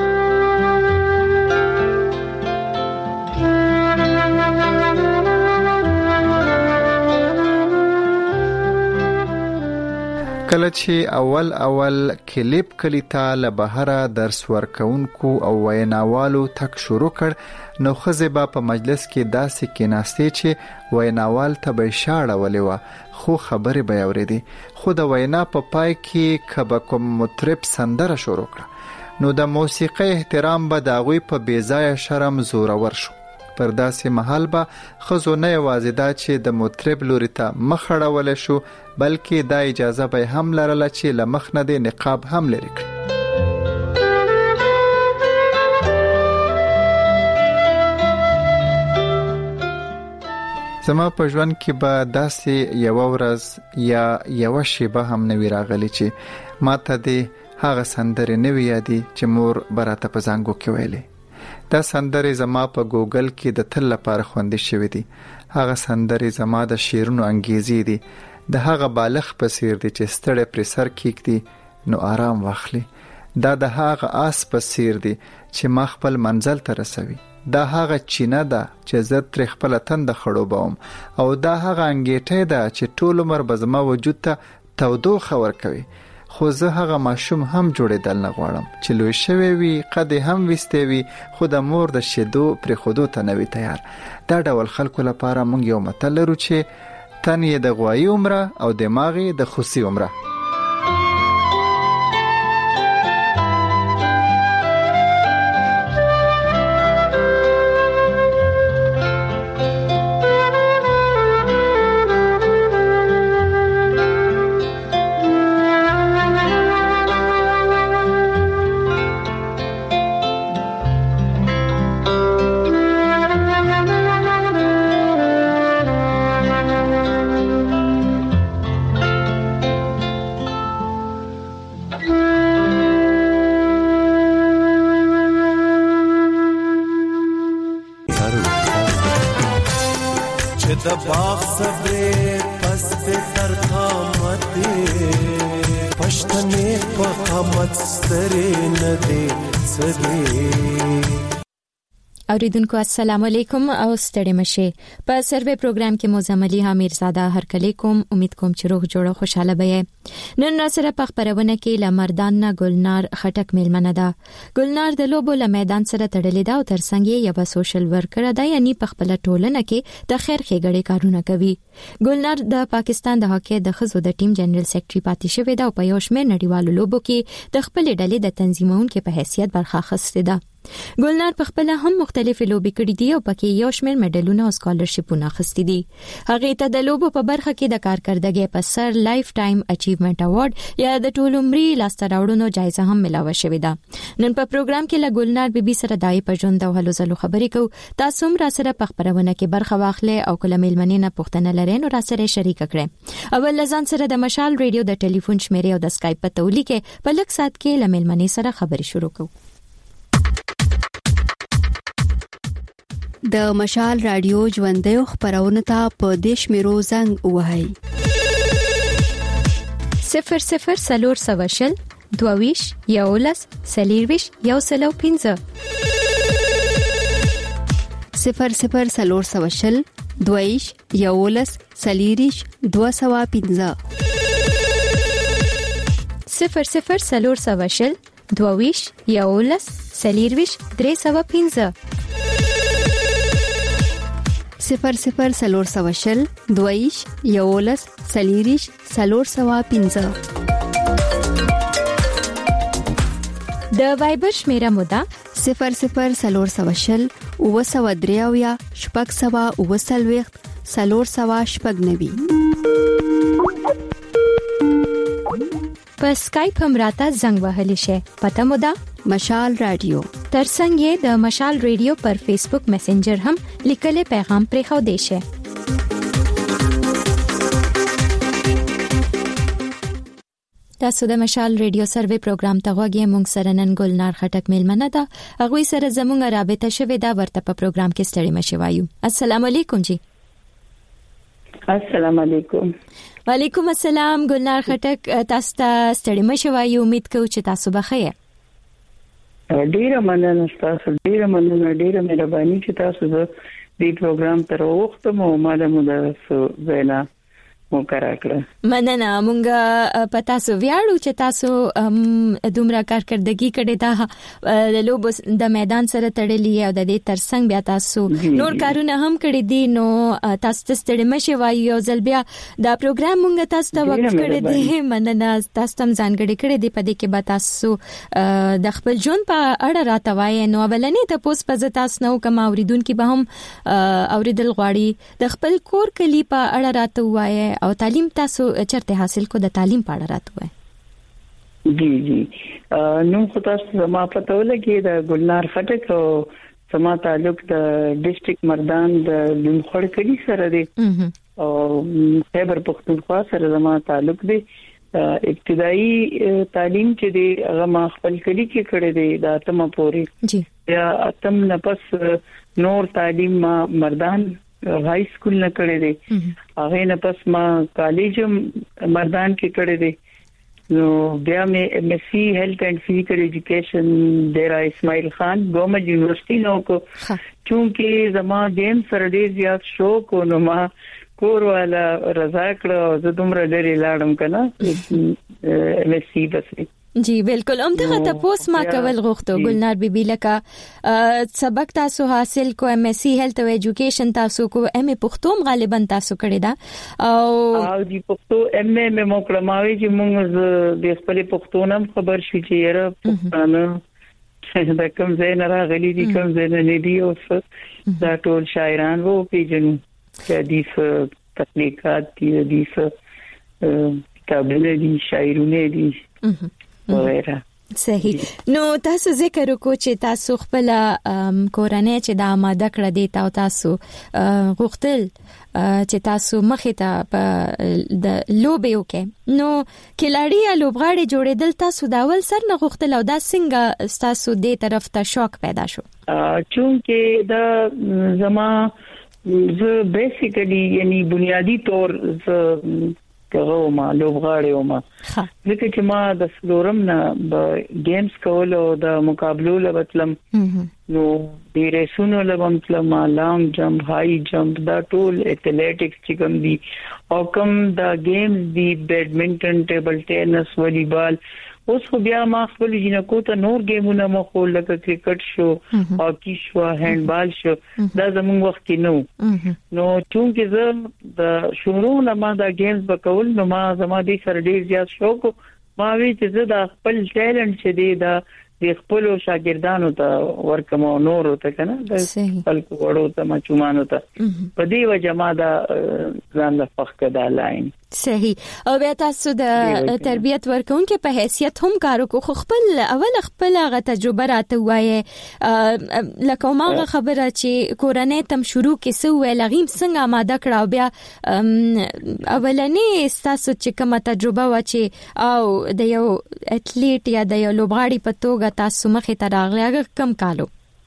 کله چې اول کلیپ کلیتا له بهره درس ورکونکو او ویناوالو تک شروع کړ نو خزبه په مجلس کې داسې کېناستې چې ویناوال ته به شاړه ولې و خو خبرې به اورېدي خو د وینا په پای کې کبه کوم مطرب سندره شروع کړ نو د موسیقۍ احترام به داغوی په بیځای شرم زورور شو. پر داسې محل به خزو نه یوازې دا چې د مطرب لوري ته مخړول شو بلکې دا اجازه به هم لرله چې لمخ نه د نقاب هم لري کړ. زما په ژوند کې به داسې یو ورځ یا یو شیبه هم نوی راغلی چې ما ته د هغه سندرې نوی یادي چې مور براته په زنګو کې ویلې. دا سندرې زما په ګوګل کې د تل لپاره خوندې شوې دي. هغه سندرې زما د شعرونو انګیزې دي. د هغه بالغ په څیر دي چې ستړی پر سر کېږدي نو آرام واخلي. دا د هغه آس په څیر دي چې ما خپل منزل ته رسوي. دا هغه چینه ده چې زه تر خپل تند خړوبوم او دا هغه انګیټه ده چې ټول عمر به زما وجود ته تودوخه ورکوي. خو زه هغه ماشوم هم جوړېدل نه غواړم چې لوی شوی وي قد هم وسته وي خو د مور د شیدو پر خودو ته نوي تیار. دا ډول خلکو لپاره مونږ یو متل لرو چې تن یې د غوایي عمره او دماغ یې د خوسي عمره. د باغ صبر پس په تر قامت پښتنې په قامت سترې نه دي سدي. اوریدونکو السلام علیکم او ستړي مشه. په سروې پروګرام کې موزملی حمیر زاده هرکلی کوم. امید کوم چې روح جوړه خوشاله بې. نن را سره په خبرونه کې لمردان نه ګلنار خټک میلمنه ده. ګلنار د لوبو له میدان سره تړلې ده او ترڅنګ یې یو سوشل ورکر ده، یعنی په خپل ټولنه کې د خیر ښېګړې کارونه کوي. ګلنار د پاکستان د هاکی د خزو د ټیم جنرال سیکریټري پاتې شوې ده او په یو شمېر نړیوالو لوبو کې د خپل ډلې د تنظیمونکو په حیثیت برخه اخیستې ده. ګلنار په خپل هم مختلفې لوبې کړې دي او پکې یو شمېر میډلونه او سکالرشپونه اخیستي دي. هغه ته د لوبو په برخه کې د کارکردګۍ په سر لایف ټایم اچیومنت اوارډ یا د ټول عمري لاسته راوړنو جایزه هم ملاوه شوې ده. نن په پروګرام کې له ګلنار بیبي سره دای په ژوند او هلو زلو خبرې کوو. تاسو هم را سره په خبرونه کې برخه واخلئ او کله میلمنې نه پوښتنه لرئ نو را سره شریک کړئ. اول لزان سره د مشال ریډیو د ټلیفون شمیرې او د اسکایپ په تولی کې په لږ سات کې له میلمنې سره خبرې شروع کوو. د مشال رادیو ژوندۍ خبرونه ته په دیش میرو زنګ وهاي 00 سلور سواشل دوویش یولس سلیرویش یوسلو 15 00 سلور سواشل دوویش یولس سلیریش 215 00 سلور سواشل دوویش یولس سلیرویش 315 00 سلور سواشل دویش یولس سلیریش سلور سوا 15. د وایبر شمیره مودا 00 سلور سواشل او سوا دریاویا شپږ سوا او سلويخت سلور سوا شپږ نوي. په اسکایپ هم راته زنګ وهلی شي. پته مودا مشال رادیو. ترڅنګ د مشال ریډیو پر فیسبوک میسنجر هم لیکلي پیغام پرې خو دی شي. تاسو د مشال ریډیو سروې پروګرام ته غوږی. مونږ سره نن ګلنار خټک میلمنه ده. هغه سره زموږه رابطه شوې ده. ورته په پروګرام کې ستړي مشي وایو. السلام علیکم جی. السلام علیکم. وعلیکم السلام. ګلنار خټک تاسو ته ستړي مشي وایو. امید کوم چې تاسو بخیر. ډیره مننه تاسو. ډیره مننه. ډیره مهرباني چې تاسو دې پروګرام ته راوخته مو مالمو د زینا مو کراکړه. مننه. مونږه پتا سو ویاړو چې تاسو دومره کارکردګي کړې ده د لوبو د میدان سره تړلې او د دې ترڅنګ بیا تاسو نور کارونه هم کړې دي. نو تاسو ته ستړي مشه وایو. ځل بیا دا پروګرام مونږ تاسو ته وقف کړی دی. مننه. تاسو تم ځانګړي کړی دی. په دې کې به تاسو د خپل ژوند په اړه راته وایي. نو ولنې ته پوس پز تاسو نو کوم اوریدونکو به هم اوریدل غواړي. د خپل کور کلی په اړه راته وایي او تعلیم تاسو چرته حاصل کو. د تعلیم په اړه راته وایي. جی نو خو تاسو ما پته ولګي د ګلنار خټک او سما تعلق د ډیسټریکټ مردان د لمخړ کلی سره دی او خیبر پختونخوا سره زما تعلق دی. ابتدایي تعلیم چې دی هغه ما خپل کلی کې کړی دی د اتمه پورې. جی یا اتم نه پس نور تعلیم ما مردان هاي سکول نه کړی دی. هغه نه پس ما کالج مردان کې کړی دی. نو بیا مې ایم ایس سی هیلث اینڈ فزیکل ایجوکیشن ډیرا اسماعیل خان ګورنمنت یونیورسيټي نو کو. چونکه زما دیم سره ډیر زیات شوق نو ما کور والا رضا کړو. زه دومره ډېر لاړم کنه ایم ایس سی بس. جی بالکل. دغه تاسو ما کول غوښتو ګلنار بیبي لکه سبق تاسو حاصل کو ایم ایس سی هیلث او ایجوکیشن تاسو کو ایم ای پښتو غالبا تاسو کړی دا او دی پښتو ایم ای مې موکړماوي چې موږ د خپل پښتو نام خبر شو چې یره پښتانه دا کوم ځای نه راغلي دي کوم ځای نه دی. او دا ټول شاعران وو پیژنو چې حدیث تکنیکات دي حدیث کتابونه دي شاعرونه دي وغیرہ. صحیح. نو تاسو ذکر وکړو چې تاسو خپل کورنۍ چې د آماده کړی دی تاسو غوښتل چې تاسو مخې ته په د لوبې وکې. نو کلاړی یا لوبغاړي جوړېدل تاسو دا ول سر نه غوښتل او دا څنګه تاسو دې طرف ته شوق پیدا شو؟ چونکه دا زما زه بیسیکلی یعنی بنیادی طور زه کوم لوبغاړی وم ځکه چې ما د سلورم نه گیمز کول او د مقابلو لبتلم نو د ریسونو لبتلم لانګ جمپ هاي جمپ دا ټول ایتھلیټکس چې کوم دي او کوم د گیمز دی بیډمنټن ټیبل ټینس والیبال اوس خو بیا ما خپل جنکو ته نور گیمونه مخول لکه کرکټ شو هاکی شو هاندبال شو دا زموږ وخت کې نو چونکه زه د شروع نه ما دا گیمز وکول نو ما زما دې سره ډیر زیات شوق ما وی چې زه د خپل ټیلنټ چې دی دا د خپل شاګردانو ته ورکم او نور ته کنه د خپل وړو ته مچومانو ته په دې وجه ما دا ځان له فخر دا لاین صحیح او بیا تاسو د تربيت ورکونکو په حیثیت هم کارو کو خپل هغه تجربه راته وایي لکه ماغه خبره چې کورنۍ تم شروع کې سو لغیم څنګه آماده کړه بیا اولنې تاسو چې کومه تجربه و چې او د یو اټلیټ یا د یو لوبغاړي په توګه تاسو مخې ته راغلی هغه کم کالو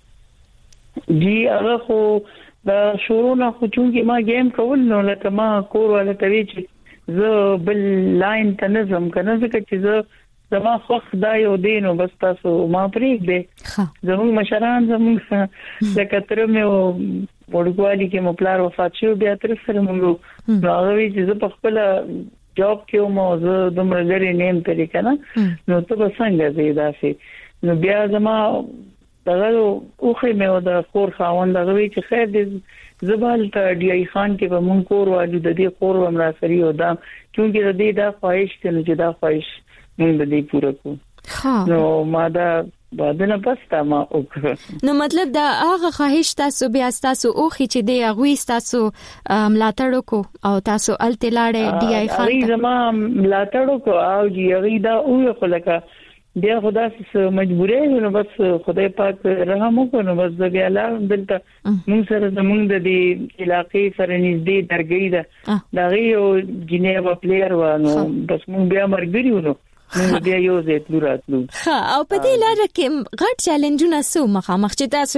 جی هغه خو د شروع نه خو چې ما گیم کول نو لکه ما کور ولا توی چې زه بل لاین ته نظم کنه ځکه چې زه زما خوښ دا یو دینو بس تاسو ما پریږ دې زموږ مشران زموږ د کتره مې وړوالي کې مپلار وفات شو بیا تر سره موږ راغوي چې زه په خپل جاب کې مو زه دومره لري نیم طریقه نه نو ته څنګه زه داسې نو بیا زما دغه اوخه مې د خور خاوند دغه وی چې خیر دې زبال ته ډی ای خان کې به مونږ کور والو د دې خور ومرا سری او دا چونګې د دې دا خواهش ته چې دا خواهش مونږ د دې پوره کو نو ما دا بعدنه پستا ما وکړه نو مطلب دا هغه خواهش تاسو بیا تاسو اوخي چې دی هغه تاسو ملاتړ کو او تاسو التلاړه ډی ای خان هغه زما ملاتړ کو او جی هغه دا او خلک بیا خدا سره مجبورې نو بس خدای پاک رحم وکړو بس بیا لا دلته موږ سره زموږ د دې علاقې سره نږدې درګۍ ده دا یو جنیوا پلیئر و نو بس موږ بیا مرګري ونو موږ بیا یو ځای تلو او په دې لاره کې غټ چیلنجونه سو مخامخ چې تاسو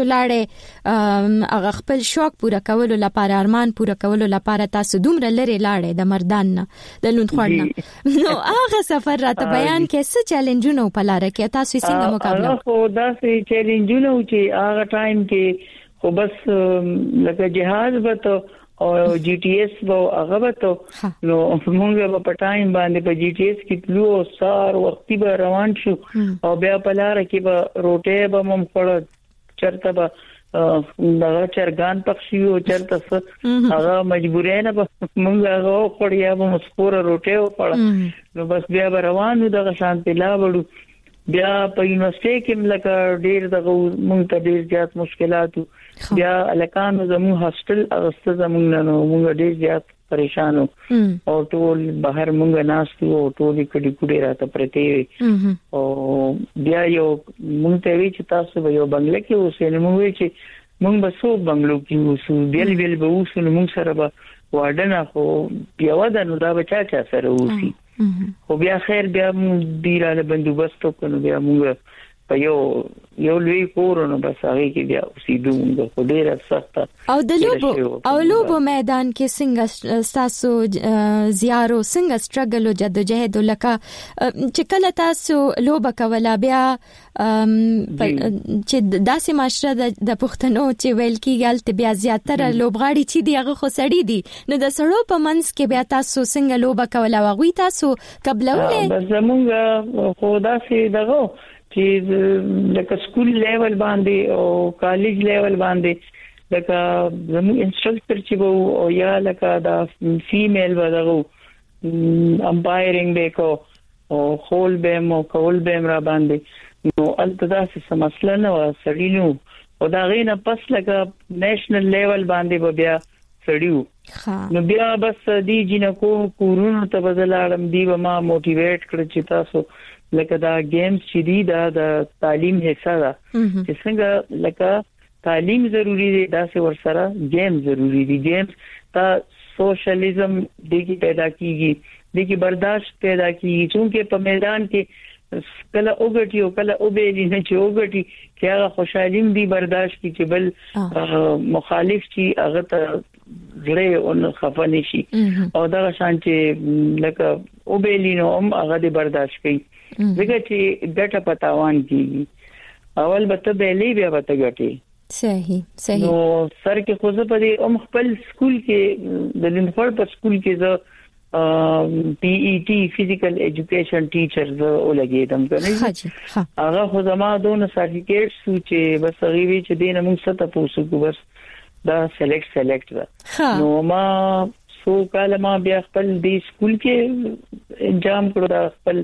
لاړې هغه خپل شوق پوره کولو لپاره ارمان پوره کولو لپاره تاسو دومره لري لاړې د مردان نه د لوندخوړ نه نو هغه سفر راته بیان کې څه چیلنجونه په لاره کې تاسو څنګه مقابله خو دا څه چیلنجونه چې هغه ټایم کې خو بس لکه جهاز وته او جی ټی ایس وو هغه وته نو موږ په ټایم باندې په جی ټی ایس کې تلو سار وختي به روان شو او بیا په لار کې به روټه به مم خړ چرته به دغه چرګان پخشي او چرته هغه مجبورې نه موږ هغه خړیا به مسپور روټه وپړ نو بس بیا روانو دغه شانتي لا وړو بیا په یونیورسيټي کې لکه ډیر دغه موږ ته ډیر زیات مشکلات بیا الکان زمو هاستل اوسته زمونږ نو موږ ډیر زیات پریشانو او ټول بهر موږ ناستو او ټول کډي کډي راته پرته او بیا یو موږ ته وی چې تاسو به یو بنگله کې اوسئ نو موږ چې موږ به سو بنگلو کې اوسو بیل به اوسو نو موږ سره به واردن خو بیا ودانو دا بچا چا سره اوسي خو بیا خیر بیا موږ ډیره بندوبست وکړو بیا موږ په یو لوی کورونو بس هغه کې بیا اوسېدو خو ډیره سخته او لوبو میدان کې څنګه تاسو زیارو څنګه سټرګل او جدوجہد لکه چې کله تاسو لوبه کوله بیا چې داسې معاشره د پښتنو چې ویل کېږي بیا زیاتره لوبغاړي چې دی هغه خو سړی دي نو د سړو په منځ کې بیا تاسو څنګه لوبه کوله واغوي تاسو قبلولې بس زمونږ خو داسې دغه چې لکه سکول لیول باندې او کالج لیول باندې لکه زموږ انسټرکټر چې وو او یا لکه دا فیمیل ودغه امپایرینګ بیکو او خول بهم او کول بهم را باندې نو التدا څه مسله نه و سړینو او دا غینه پس لکه نېشنل لیول باندې بیا سړیو نو بیا بس دی جنکو کورونو ته بدلالم دی ما موټیویټ کړ چې تاسو لکه دا گیمز چې دی دا د تعلیم حصہ ده چې څنګه لکه تعلیم ضروری دی دا سه ورسره گیم ضروری دی گیم تا سوشلیزم دګي پیدا کیږي دګي برداشت پیدا کیږي چې په میدان کې کله اوګټي او کله اوبېلی نه چې اوګټي چې هغه خوشالیم دی برداشت کی چې بل مخالف شي هغه ته غړې او خفنه شي او دا شان چې لکه اوبېلی نو هغه دې برداشت کوي دغه چې ګټه پتاوان کیږي اول به ته بیلې بیا به ته ګټي صحیح نو سر کې خو زه په دې خپل سکول کې د لنفړ په سکول کې زه PET فزیکل ایجوکیشن ټیچر زه ولګیدم کنه هغه خو زما دونه سرټیفیکیټ سو چې بس غوي چې دینه موږ ست پوسو کو بس دا سلیکټ دا نو ما سو کله ما بیا خپل د سکول کې انجام کړو دا خپل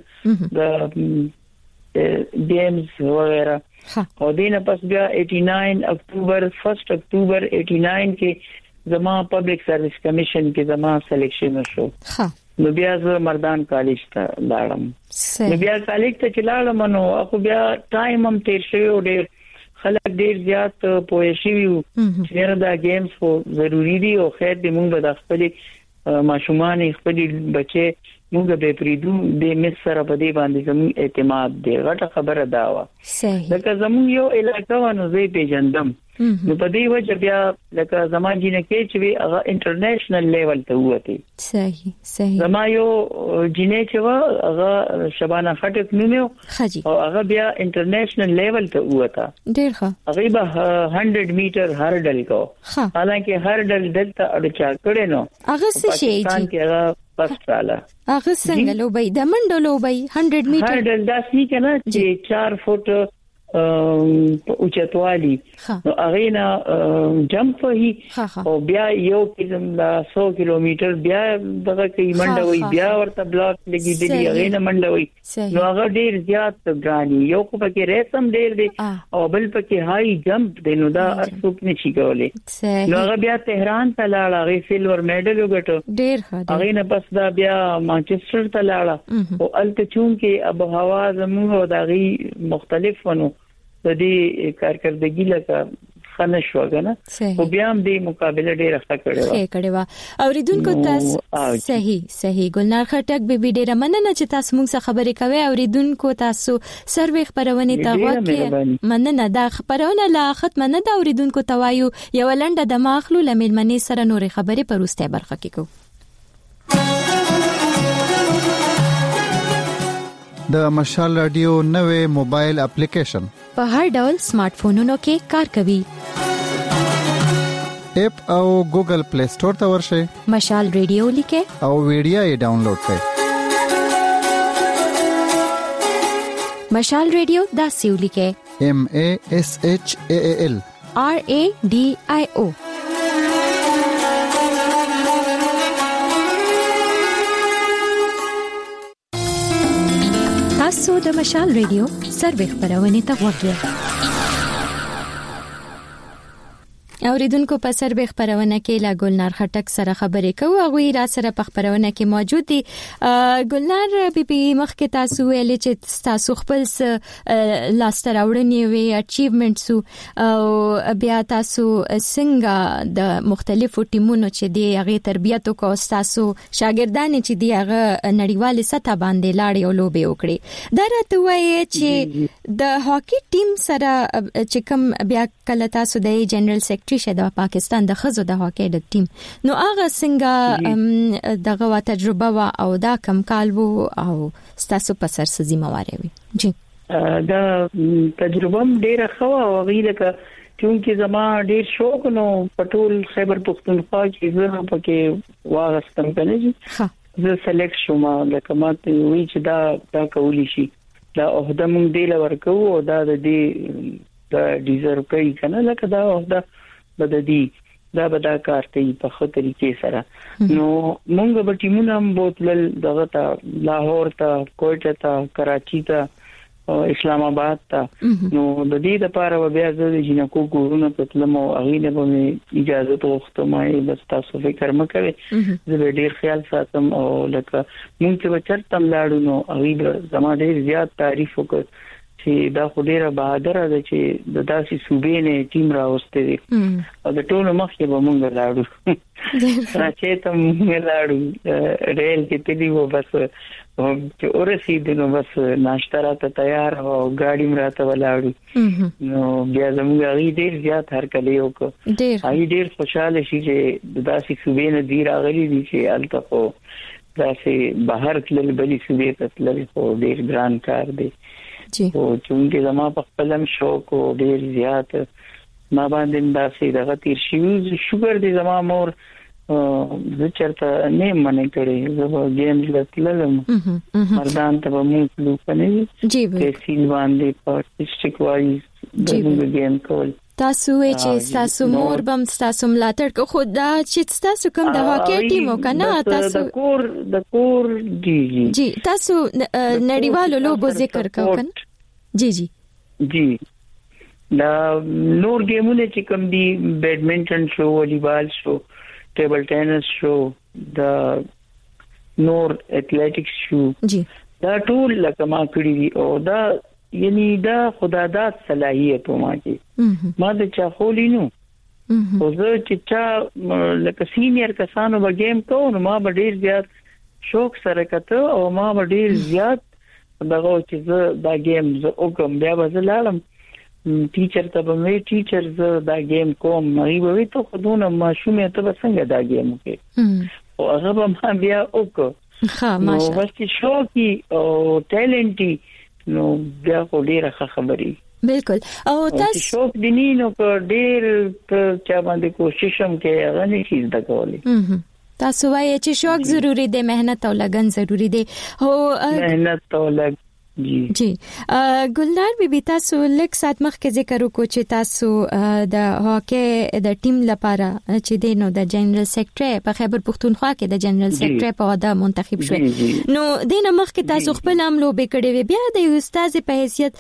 د ډیمز وغیرہ او دینه پس بیا 1 اکتوبر 89 کې زما پبلک سرویس کمیشن کې زما سلیکشن شو نو بیا زه مردان کالج ته لاړم نو بیا کالج ته چلاړم نو اخو بیا ټایم هم تیر شوی او ډیر خلک ډیر زیات پوه شوی چې دا گیمز خو ضروری دي او خیر دې موږ د خپل ماشومان خپل بچي موږ به پریدو د مصر په دې باندې زموږ اعتماد دی غټه خبره دا و لکه زموږ یو علاقې ونه زه پیژندم نو په دې وجه بیا لکه زما جنې کې چې هغه انټرنیشنل لیول ته وته صحیح زما یو جنې چې و هغه شبانه خټک نومو او هغه بیا انټرنیشنل لیول ته وته ډیر ښه هغه به 100 میټر هرډل کو حالانکه هرډل دلته اړچا کړي نو هغه څه شي چې پس رااله هغه څنګه لوبي د منډو لوبي 100 میټر هرډل داسې کنه چې 4 فوټ اوچتوالی نو اغینا جمپ هي او بیا یو کلم 100 کیلومتر بیا دغه کې منډه وي بیا ورته بلاک لګي دی اغینا منډه وي نو هغه ډیر زیات غاني یو کو پکې ریسم ډیر دی او بل پکې هاي جمپ دی نو دا ارڅوک نشي کولای نو هغه بیا تهران ته لاړ هغه سیلور میډل وګټو ډیر ښه اغینا پس دا بیا مانچستر ته لاړ او الته چون کې اب هوا زموږ او دغه مختلف ونو د دې کارکردګي لکه خنه شو غنه خو بیا هم د مقابله ډیره ښه کړې و اوریدونکو تاسو صحیح ګلنار خټک بیبي ډیره مننه چې تاسو موږ سره خبرې کوي اوریدونکو تاسو سروې خبرونه ته وکړئ مننه دا خبرونه لا ختم نه دا اوریدونکو توایو یو لنډه د ماخلو لملمنې سره نورې خبرې پروسته برخه کې کو د مشال رادیو نوې موبایل اپلیکیشن په هر ډول سمارټ فونونو کې کار کوي اپ او ګوګل پلی سٹور ته ورشئ مشال رادیو لیکه او ویډیو یې ډاونلوډ کړئ مشال رادیو دا سیو لیکه MASHAAL RADIO تاسو د مشال رادیو سروې خبرونه ته وګورئ اوریدونکو په سروې خبرونه کې لا ګلنار خټک سره خبرې کوو هغه را سره په خبرونه کې موجود دي ګلنار بیبي مخکې تاسو ویل چې تاسو خپل لاستر اوړنی وی اچیومنټس او بیا تاسو څنګه د مختلفو ټیمونو چې دی هغه تربیت او تاسو شاګردان چې دی هغه نړیوال سطح باندې لاړ او لوبي وکړي دا راته وایي چې د هاکی ټیم سره چې کوم بیا کله تاسو د جنرال سیکریټری شه د پاکستان د خزو د هاکی د ټیم نو هغه څنګه دغه تجربه وا او دا کم کال وو او تاسو په سر څه ذمہواری وي جی دا تجربه ډیره خو او غیله چونکی زما ډیر شوق نو پټول خیبر پختونخوا کې زه پکې واغستم کنه جی زه سلیکټ شوم لکه ماته وی چې دا کولی شي دا عہده مونږ دی لورکو او دا د دې دا ډیزرو کوي کنه لکه دا عہده بددي دا بدا کار کوي په خطر کې سره نو مونږ به ټیمونه هم بوتل دغه ته لاهور ته کوټه ته کراچي ته اسلام آباد ته نو د دې لپاره بیا زه د جنکو ګورونه په تلمو اغینه به اجازه توغته مې بس تاسو فکر مکوي زه ډیر خیال ساتم او لکه مونږ چې چرته لاړو نو اغیب زما ډیر زیات تعریف وکړ چې دا خو ډیره بهادر ده چې د داسې صوبې نه ټیم راوستي دي او د ټولو مخکې به مونږ لاړو راځي ته مونږ لاړو ریل کې تللی وو بس چې اورسیدنو بس ناشته راته تیار او ګاډي مراته ولاړو نو بیا زموږ غي ډیر زیات هر کله یو کو ډیر خوشاله شي چې د داسې صوبې نه دی راغلي دي چې التقو داسې بهر تلل بلی صوبې ته تلل خو ډیر ګران کار دی او چې زما په خپلم شوق او ډیر زیات ما باندې داسې دغه تیر شي شوګر دی زما مور زه چرته نه منې کړې زه گیم لټلم مردان ته مو لو کنه جی به سیل باندې په ډیسټریکټ وایز د گیم کول تاسو چې تاسو مور بم تاسو ملاتړ کو خدا چې تاسو کوم د هاکی ټیم وکنه تاسو د کور جی تاسو نړیوالو لوبو ذکر کوکنه جی دا نور گیمونه چې کوم دي بیډمنټن شو والیبال شو ټیبل ټینس شو دا نور ایتھلیټکس شو جی دا ټول لکه ما کړی دي او دا یعنی دا خدادات صلاحیت ما کې ما د چا خولینو او زه چې چا لکه سینیئر کسانو به گیم کوو نو ما به ډیر زیات شوق سره کته او ما به ډیر زیات دغه چې زه دا گیم زه وکم بیا به زه لاړم ټیچر ته به مې ټیچر زه دا گیم کوم مې به وي ته خودونه ماشومه ته څنګه دا گیم کوي او هغه به ما بیا وکړ ها ماشاءالله بس شوقي او ټیلنټي نو بیا خو ډیره خبري بالکل او تاسو شوق دیني نو په ډیر چا باندې کوشش هم کوي هغه نشي د کولای تاسو وایي چې شوق ضروری دی مهنت او لګن ضروری دی هو مهنت او لګن جی ګلنار بیبي تاسو لیک سات مخکې ذکر وکړو چې تاسو د هاکی د ټیم لپاره چې دینو د جنرال سیکریټری په خیبر پختونخوا کې د جنرال سیکریټری په عہده منتخب شوی نو دینه مخکې تاسو خپل عملو به کړی بیا د استاد په حیثیت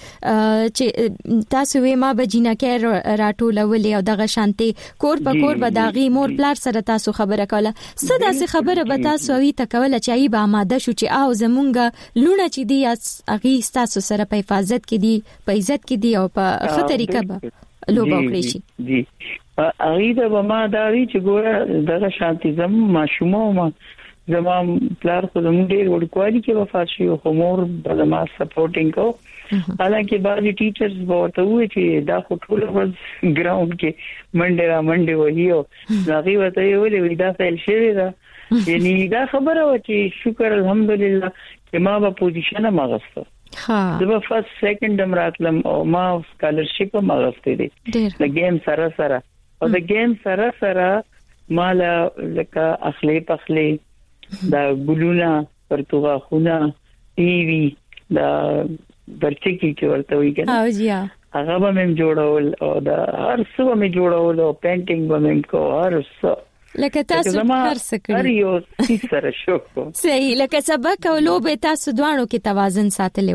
چې تاسو وې ما به جنکه راټولولې او دغه شانتي کور په کور به داغي مور پلار سره تاسو خبره کوله صدا سي خبره به تاسو وی تکول چې ای به آماده شو چې او زمونږه لونه چې دی اغي تاسو سره په حفاظت کې دي په عزت کې دي او په خطرې کې لوبه وکړي شي دي اغي د ما داوی چې ګوره دغه شانتي زم ماشومه ما زمام پلار خو زموږ ډېر وړکوالي کې وفات شي او مور د ما سپورټینګ کو حالانکه بعضي ټیچرز ورته وایي چې دا خو ټول ورځ ګراوند کې منډه وایو هغه وته ویلي دا فعل شوی دا یعنی دا خبره و چې شکر الحمدلله چې ما په پوزیشن ما غوښته زه په فرست سیکنډ امراتلم او ما سکالرشپ ما غوښته دي د گیم سره او د گیم سره مال لکه اخلي پخلي دا ګلونا پرتوغا خونا ټي وي دا برچکی چې ورته وي کنه او جی هغه به مم جوړول او دا هر څه به مم جوړول او پینټینګ به مم کو هر څه لکه تاسو هر څه کړی هر یو سره شوکو صحیح لکه سبق او لوبه تاسو دوانو کې توازن ساتلو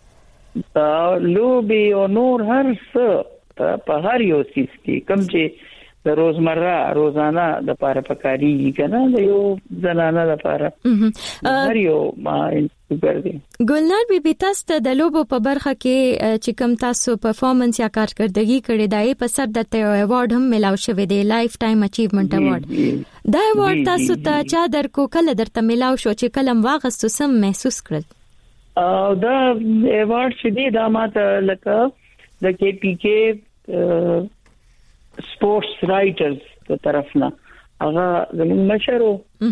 لوبه او نور هر څه په هر یو څه کې کوم چې د روزانه د پاره پکاري کنه د یو زنانه د پاره هر یو ما ګرځي ګلنار بیبي تاسو د لوبو په برخه کې چې کوم تاسو پرفارمنس یا کارکردګي کړې دای په سر د ایوارډ هم ملاو شوی دی لایف ټایم اچیومنت ایوارډ دا ایوارډ تاسو ته چا درکو کله درته ملاو شو چې کلم واغستو سم محسوس کړل او دا ایوارډ چې دی دا ماته لکه د کې پی کې سپورتس رائټرز په طرف نه هغه زموږ مشرو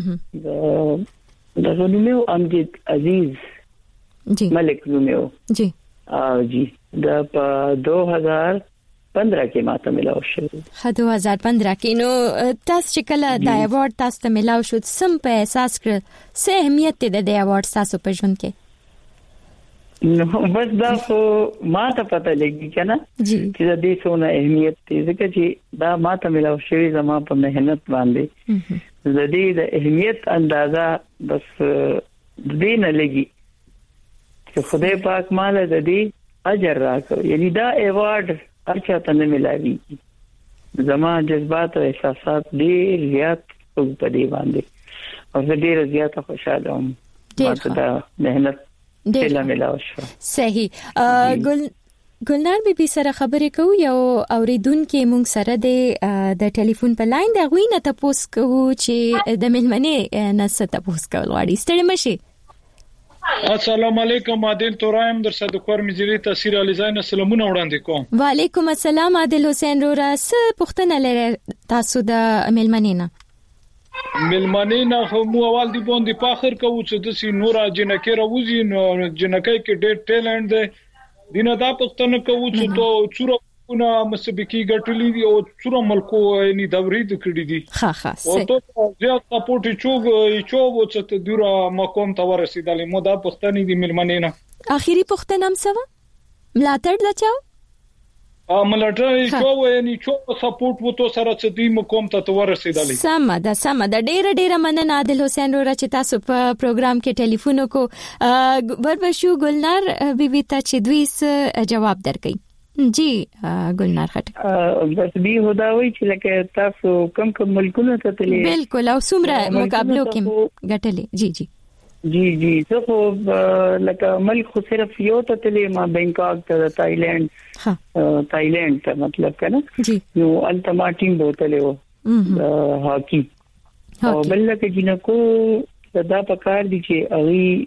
د غنیمو امجد عزیز جی ملک نومیو جی جی دا په 2015 کې ماته ملاو شو 2015 کې نو تاسو چې کله دا ایوارډ تاسو ته ملاو شو سم په احساس کړ څه اهمیت دی د ایوارډ تاسو په ژوند کې نو بس دا خو ما ته پته لګی کنه چې د دې څونه اهمیت دی ځکه چې دا ما ته ملاو شوی زما په مهنت باندې د دې د اهمیت اندازا بس دې نه لګي چې خدای پاک مال د دې اجر راکړي یعنی دا ایوارډ هرچا ته نه ملاوي زما جذبات او احساسات ډېر زیات په دې باندې او زه ډېر زیات خوشاله یم دا مهنت صحیح ګلنار بیبي سره خبرې کوو. یو اوریدونکو مونږ سره د ټلیفون په لاین د غوینه تاسو کوو چې د ملمنې نسه تاسو کول غواړي. ستړي مشي. السلام علیکم. عادل تورایم در صد کور مزيري تاثیر الیزاین سلامونه وړاندې کوم. وعلیکم السلام عادل حسین رورا. څه پوښتنه لري تاسو د ملمنې نه؟ ملمنې نه خو مو اول دی باندې پاخر کوو چې د سي نورا جنکه راوځي نو جنکه کې ډېر ټیلنټ دی دینه دا پښتنه کوو چې تو چوره نه مسبکی ګټلې دي او څوره ملکو یعنی دوري د کړې دي. ها او ته زیات سپورټ چوغ چې دوره مقام ته ورسېدلې مو دا پښتنې دي ملمنې نه. اخیری پښتنه هم سوا ملاتړ دا چاو ملاتړ چوغ یعنی چوغ سپورټ وو تو سره چې دی مقام ته ورسېدلې. سم دا ډېر مننه عادل حسین رورا چې تاسو په پروګرام کې ټلیفون وکړو. وربشو ګلنار بیبي ته چې دوی جواب درکړي. جی ګلنار خټک بس به هداوي چې لکه تاسو کم ملکونه ته تللی بالکل او څومره مقابلو کې غټلې. جی زه خو لکه ملک خو صرف یو ته تللی ما بینکاک ته تایلند ته مطلب کنه نو التما ټیم بوتلې و هاکی او بل لکه جنکو دا پکار دي چې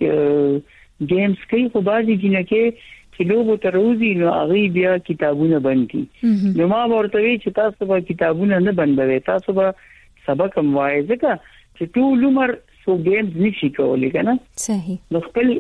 اغي گیمز کوي خو بازي جنکه چې لوګو ته روزي نو هغه بیا کتابونه باندې نو ما ورته وی چې تاسو به کتابونه نه بندوي تاسو به سبق هم وایي ځکه چې ټول عمر سو گیمز نشي کولای کنه. صحیح. نو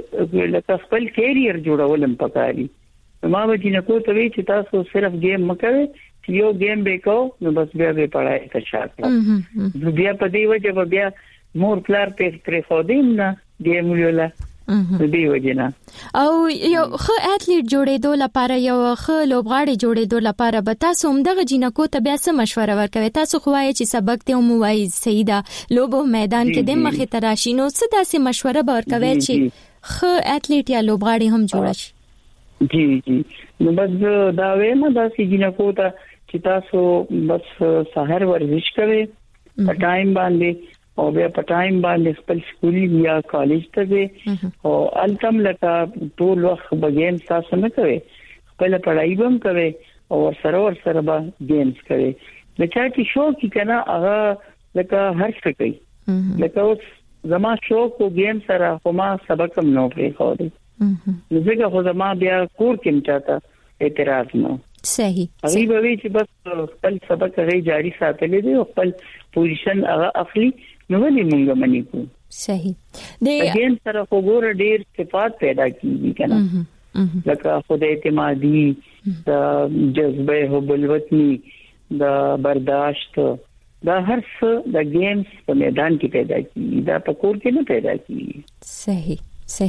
خپل کیریئر جوړولم پکاري. ما به جنکو ته وی چې تاسو صرف گیم مکوئ چې یو گیم به کو نو بس بیا به پڑھائی ته شاته بیا په دې وجه بیا مور پلار په خودیم نه گیم ویلا دې وجنه او یو خو اټلیټ جوړېدو لپاره یو خو لوبغاړي جوړېدو لپاره به تاسو هم دغه جنکو ته بیا څه مشوره ورکوي؟ تاسو خو وایي چې سبق ته مو وایي سیدا لوبو میدان کې د مخې تراشي نو څه داسې مشوره به ورکوي چې خو اټلیټ یا لوبغاړي هم جوړ شي؟ جی نو بس دا وایم دا چې جنکو ته چې تاسو بس سحر ورزش کوئ په ټایم باندې او بیا په ټایم باندې خپل سکول یا کالج ته ځي او التم لکه ټول وخت به گیم تاسو نه کوي خپل پڑھائی هم کوي او سره به گیمز کوي د چا چې شوق کنا هغه لکه هر څه کوي لکه اوس زما شوق او گیم سره کومه سبق هم نو پرې خو دي زه خو زما بیا کور کې مچاته اعتراض نه. صحیح. هغه به وی چې بس خپل سبق غي جاری ساتلې دي او خپل پوزیشن هغه اخلي نو ولې مونږ منی کو. صحیح. د گیم سره وګوره ډیر صفات پیدا کیږي کنه لکه خود اعتمادي د جذبه حب الوطنی د برداشت دا هر څه د گیمز په میدان کې پیدا کیږي دا په کور کې نه پیدا کیږي. صحیح.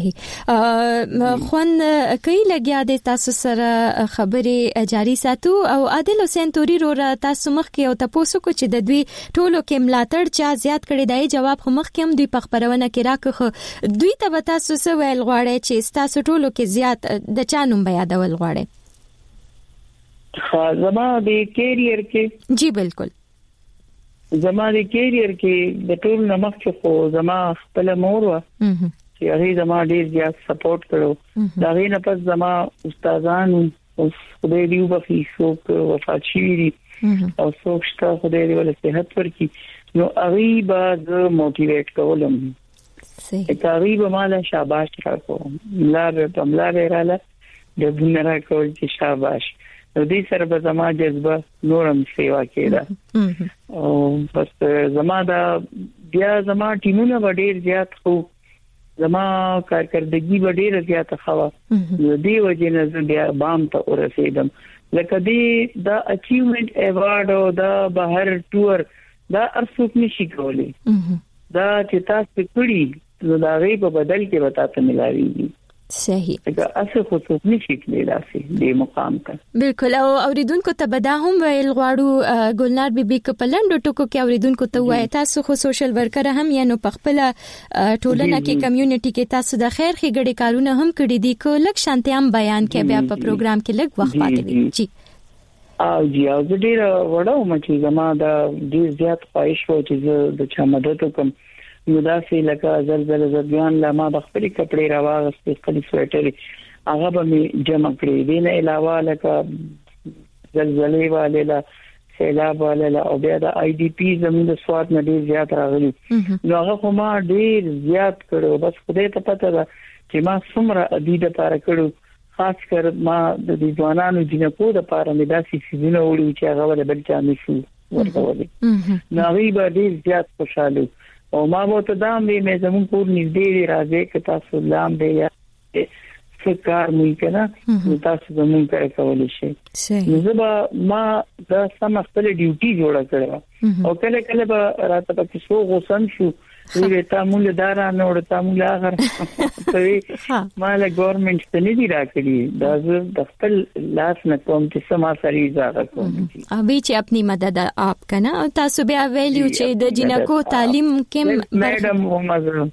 خوان کئی لګیا د تاسو سره خبرې جاری ساتو او عادل حسین توري رو تاسو مخ کې او تاسو کو چې د دوی ټولو کې ملاتړ چا زیات کړی دی جواب خو مخ کې هم دوی په خبرونه کې راکخه دوی ته تاسو څه ویل غواړي چې تاسو ټولو کې زیات د چانوم بیا دول غواړي؟ زما د کیریئر کې جی بالکل زما د کیریئر کې د ټول نمک چې خو زما خپل مور و چې هغه زما ډیر زیات سپورټ کړو دا غي نه پس زما استادانو او خدای دې وبخي څوک وفات شي او څوک شته خدای دې ول صحت ورکړي نو هغه به زه موټیویټ کولم. صحیح. هغه به مال شاباش راکو ملاره رااله د بنرا کول چې شاباش دې سره به زما جذبه نورم سیوا کېده او بس زما دا بیا زما ټیمونه ډیر زیات خو زما کارکردګي به ډیره زیاته خوا دې وجه نه بیا بام ته ورسېدم لکه دې دا اچیومنت ایوارډ او دا بهر ټور دا ارڅوک نشي کولی دا چې تاسو کړی دا غي په بدل کې وتا ته ملاويږي. صحیح. دا اصل خصوص نشي کېدای داسې د مقام ته بالکل او اوریدونکو ته بدا هم ویل غواړو ګلنار بیبي کپلند ټکو کې اوریدونکو ته وایي تاسو خو سوشل ورکر هم یا نو پخپل ټولنه کې کمیونټي کې تاسو د خیر ښېګړې کارونه هم کړی دي کو لک شانتي هم بیان کې بیا په پروګرام کې لږ وخت پاتې دي. جی او زه ډیر وړو مچې زما دا ډیر زیات خواهش و چې د چا مدد وکم نو دا سي لکه زلزلہ زبيان لما بخپلي کپڑے راوغستې خپل سویټر هغه به می جمع کړی دي نه علاوه لکه زلزلې والے سیلاب والے او بیا د آی ډی پی زموږ د سواد نه ډیر زیات راغلي نو هغه خو ما ډیر زیات کړو بس خدای ته پته ده چې ما څومره ادیده لپاره کړو خاص کر ما د ځوانانو جنکو د لپاره مې داسې سيزونه وړي چې هغه ول بل چا نشو ورکولې نو وی به ډیر زیات خوشاله او ما وو ته دا مې زموږ کور نږدې راځي که تاسو لام دی یا کار مې کنه تاسو زموږ کار کولای شئ نو زه ما دا سم خپل ډیوټي جوړه کړم او کله کله به راته پکې سو غوسم شو وی ته مول دارا نو ورته مول اخر ته مال ګورنمنت ته نه دی راکړي دا زه د خپل لاس نه کوم چې سما سری ځای کوم ابي چې خپل مدد آپ کنه او تاسو بیا ویلیو چې د جنکو تعلیم کې میډم ومزه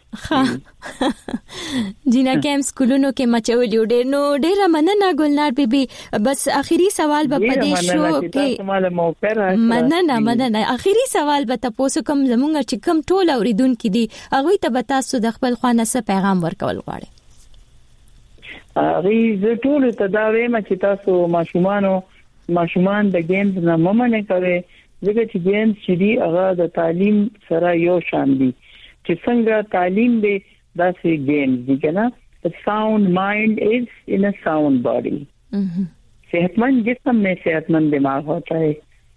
جنکم سکولونو کې مچولیو ډېر مننه ګلنار بیبي بس اخیری سوال به پدې شو کې مننه اخیری سوال به تاسو کوم زمونږ چې کوم ټول اوریدون کې دي هغه ته به تاسو د خپل خوانه څه پیغام ورکول غواړئ هغه زه ټول ته دا وایم چې تاسو ماشومان د گیمز نه ممنه کوي ځکه چې گیمز چې دی هغه د تعلیم سره یو شان دي چې څنګه تعلیم دی داسې گیمز دي کنه a sound mind is in a sound body सेहतमंद जिस्म में सेहतमंद दिमाग होता है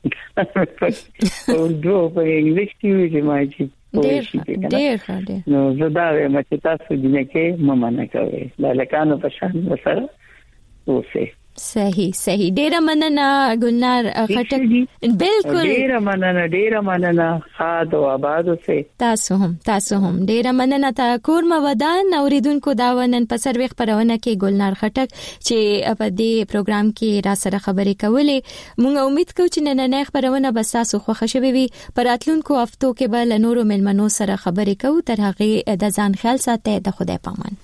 और जो इंग्लिश की जमाई نو زدا مې تاسو دې کې ممنه کوي لکانو په شان وسره اوسه صحیح ډیر مننه ګلنار خټک بالکل ډیر مننه خاد او آباد اوسه تاسو هم ډیر مننه تا کورم ودان اوریدونکو داونن په سروي خبرونه کې ګلنار خټک چې په دې پروګرام کې را سره خبرې کولې مونږ امید کوو چې نن نه خبرونه به تاسو خوښ شوي وي پراتلونکو هفتو کې به نورو ملمنو سره خبرې کوو تر هغه د ځان خیال ساتئ د خدای پامان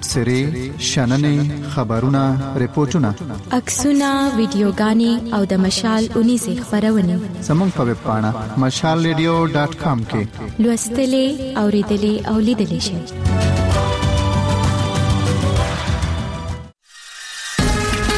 تبصرې شننې خبرونه ریپورتونه عکسونه ویډیوګانې او د مشال 19 خبرونه زموږ په ویب پاڼه mashalradio.com کې لوستلې اوریدلې او لیدلې شئ.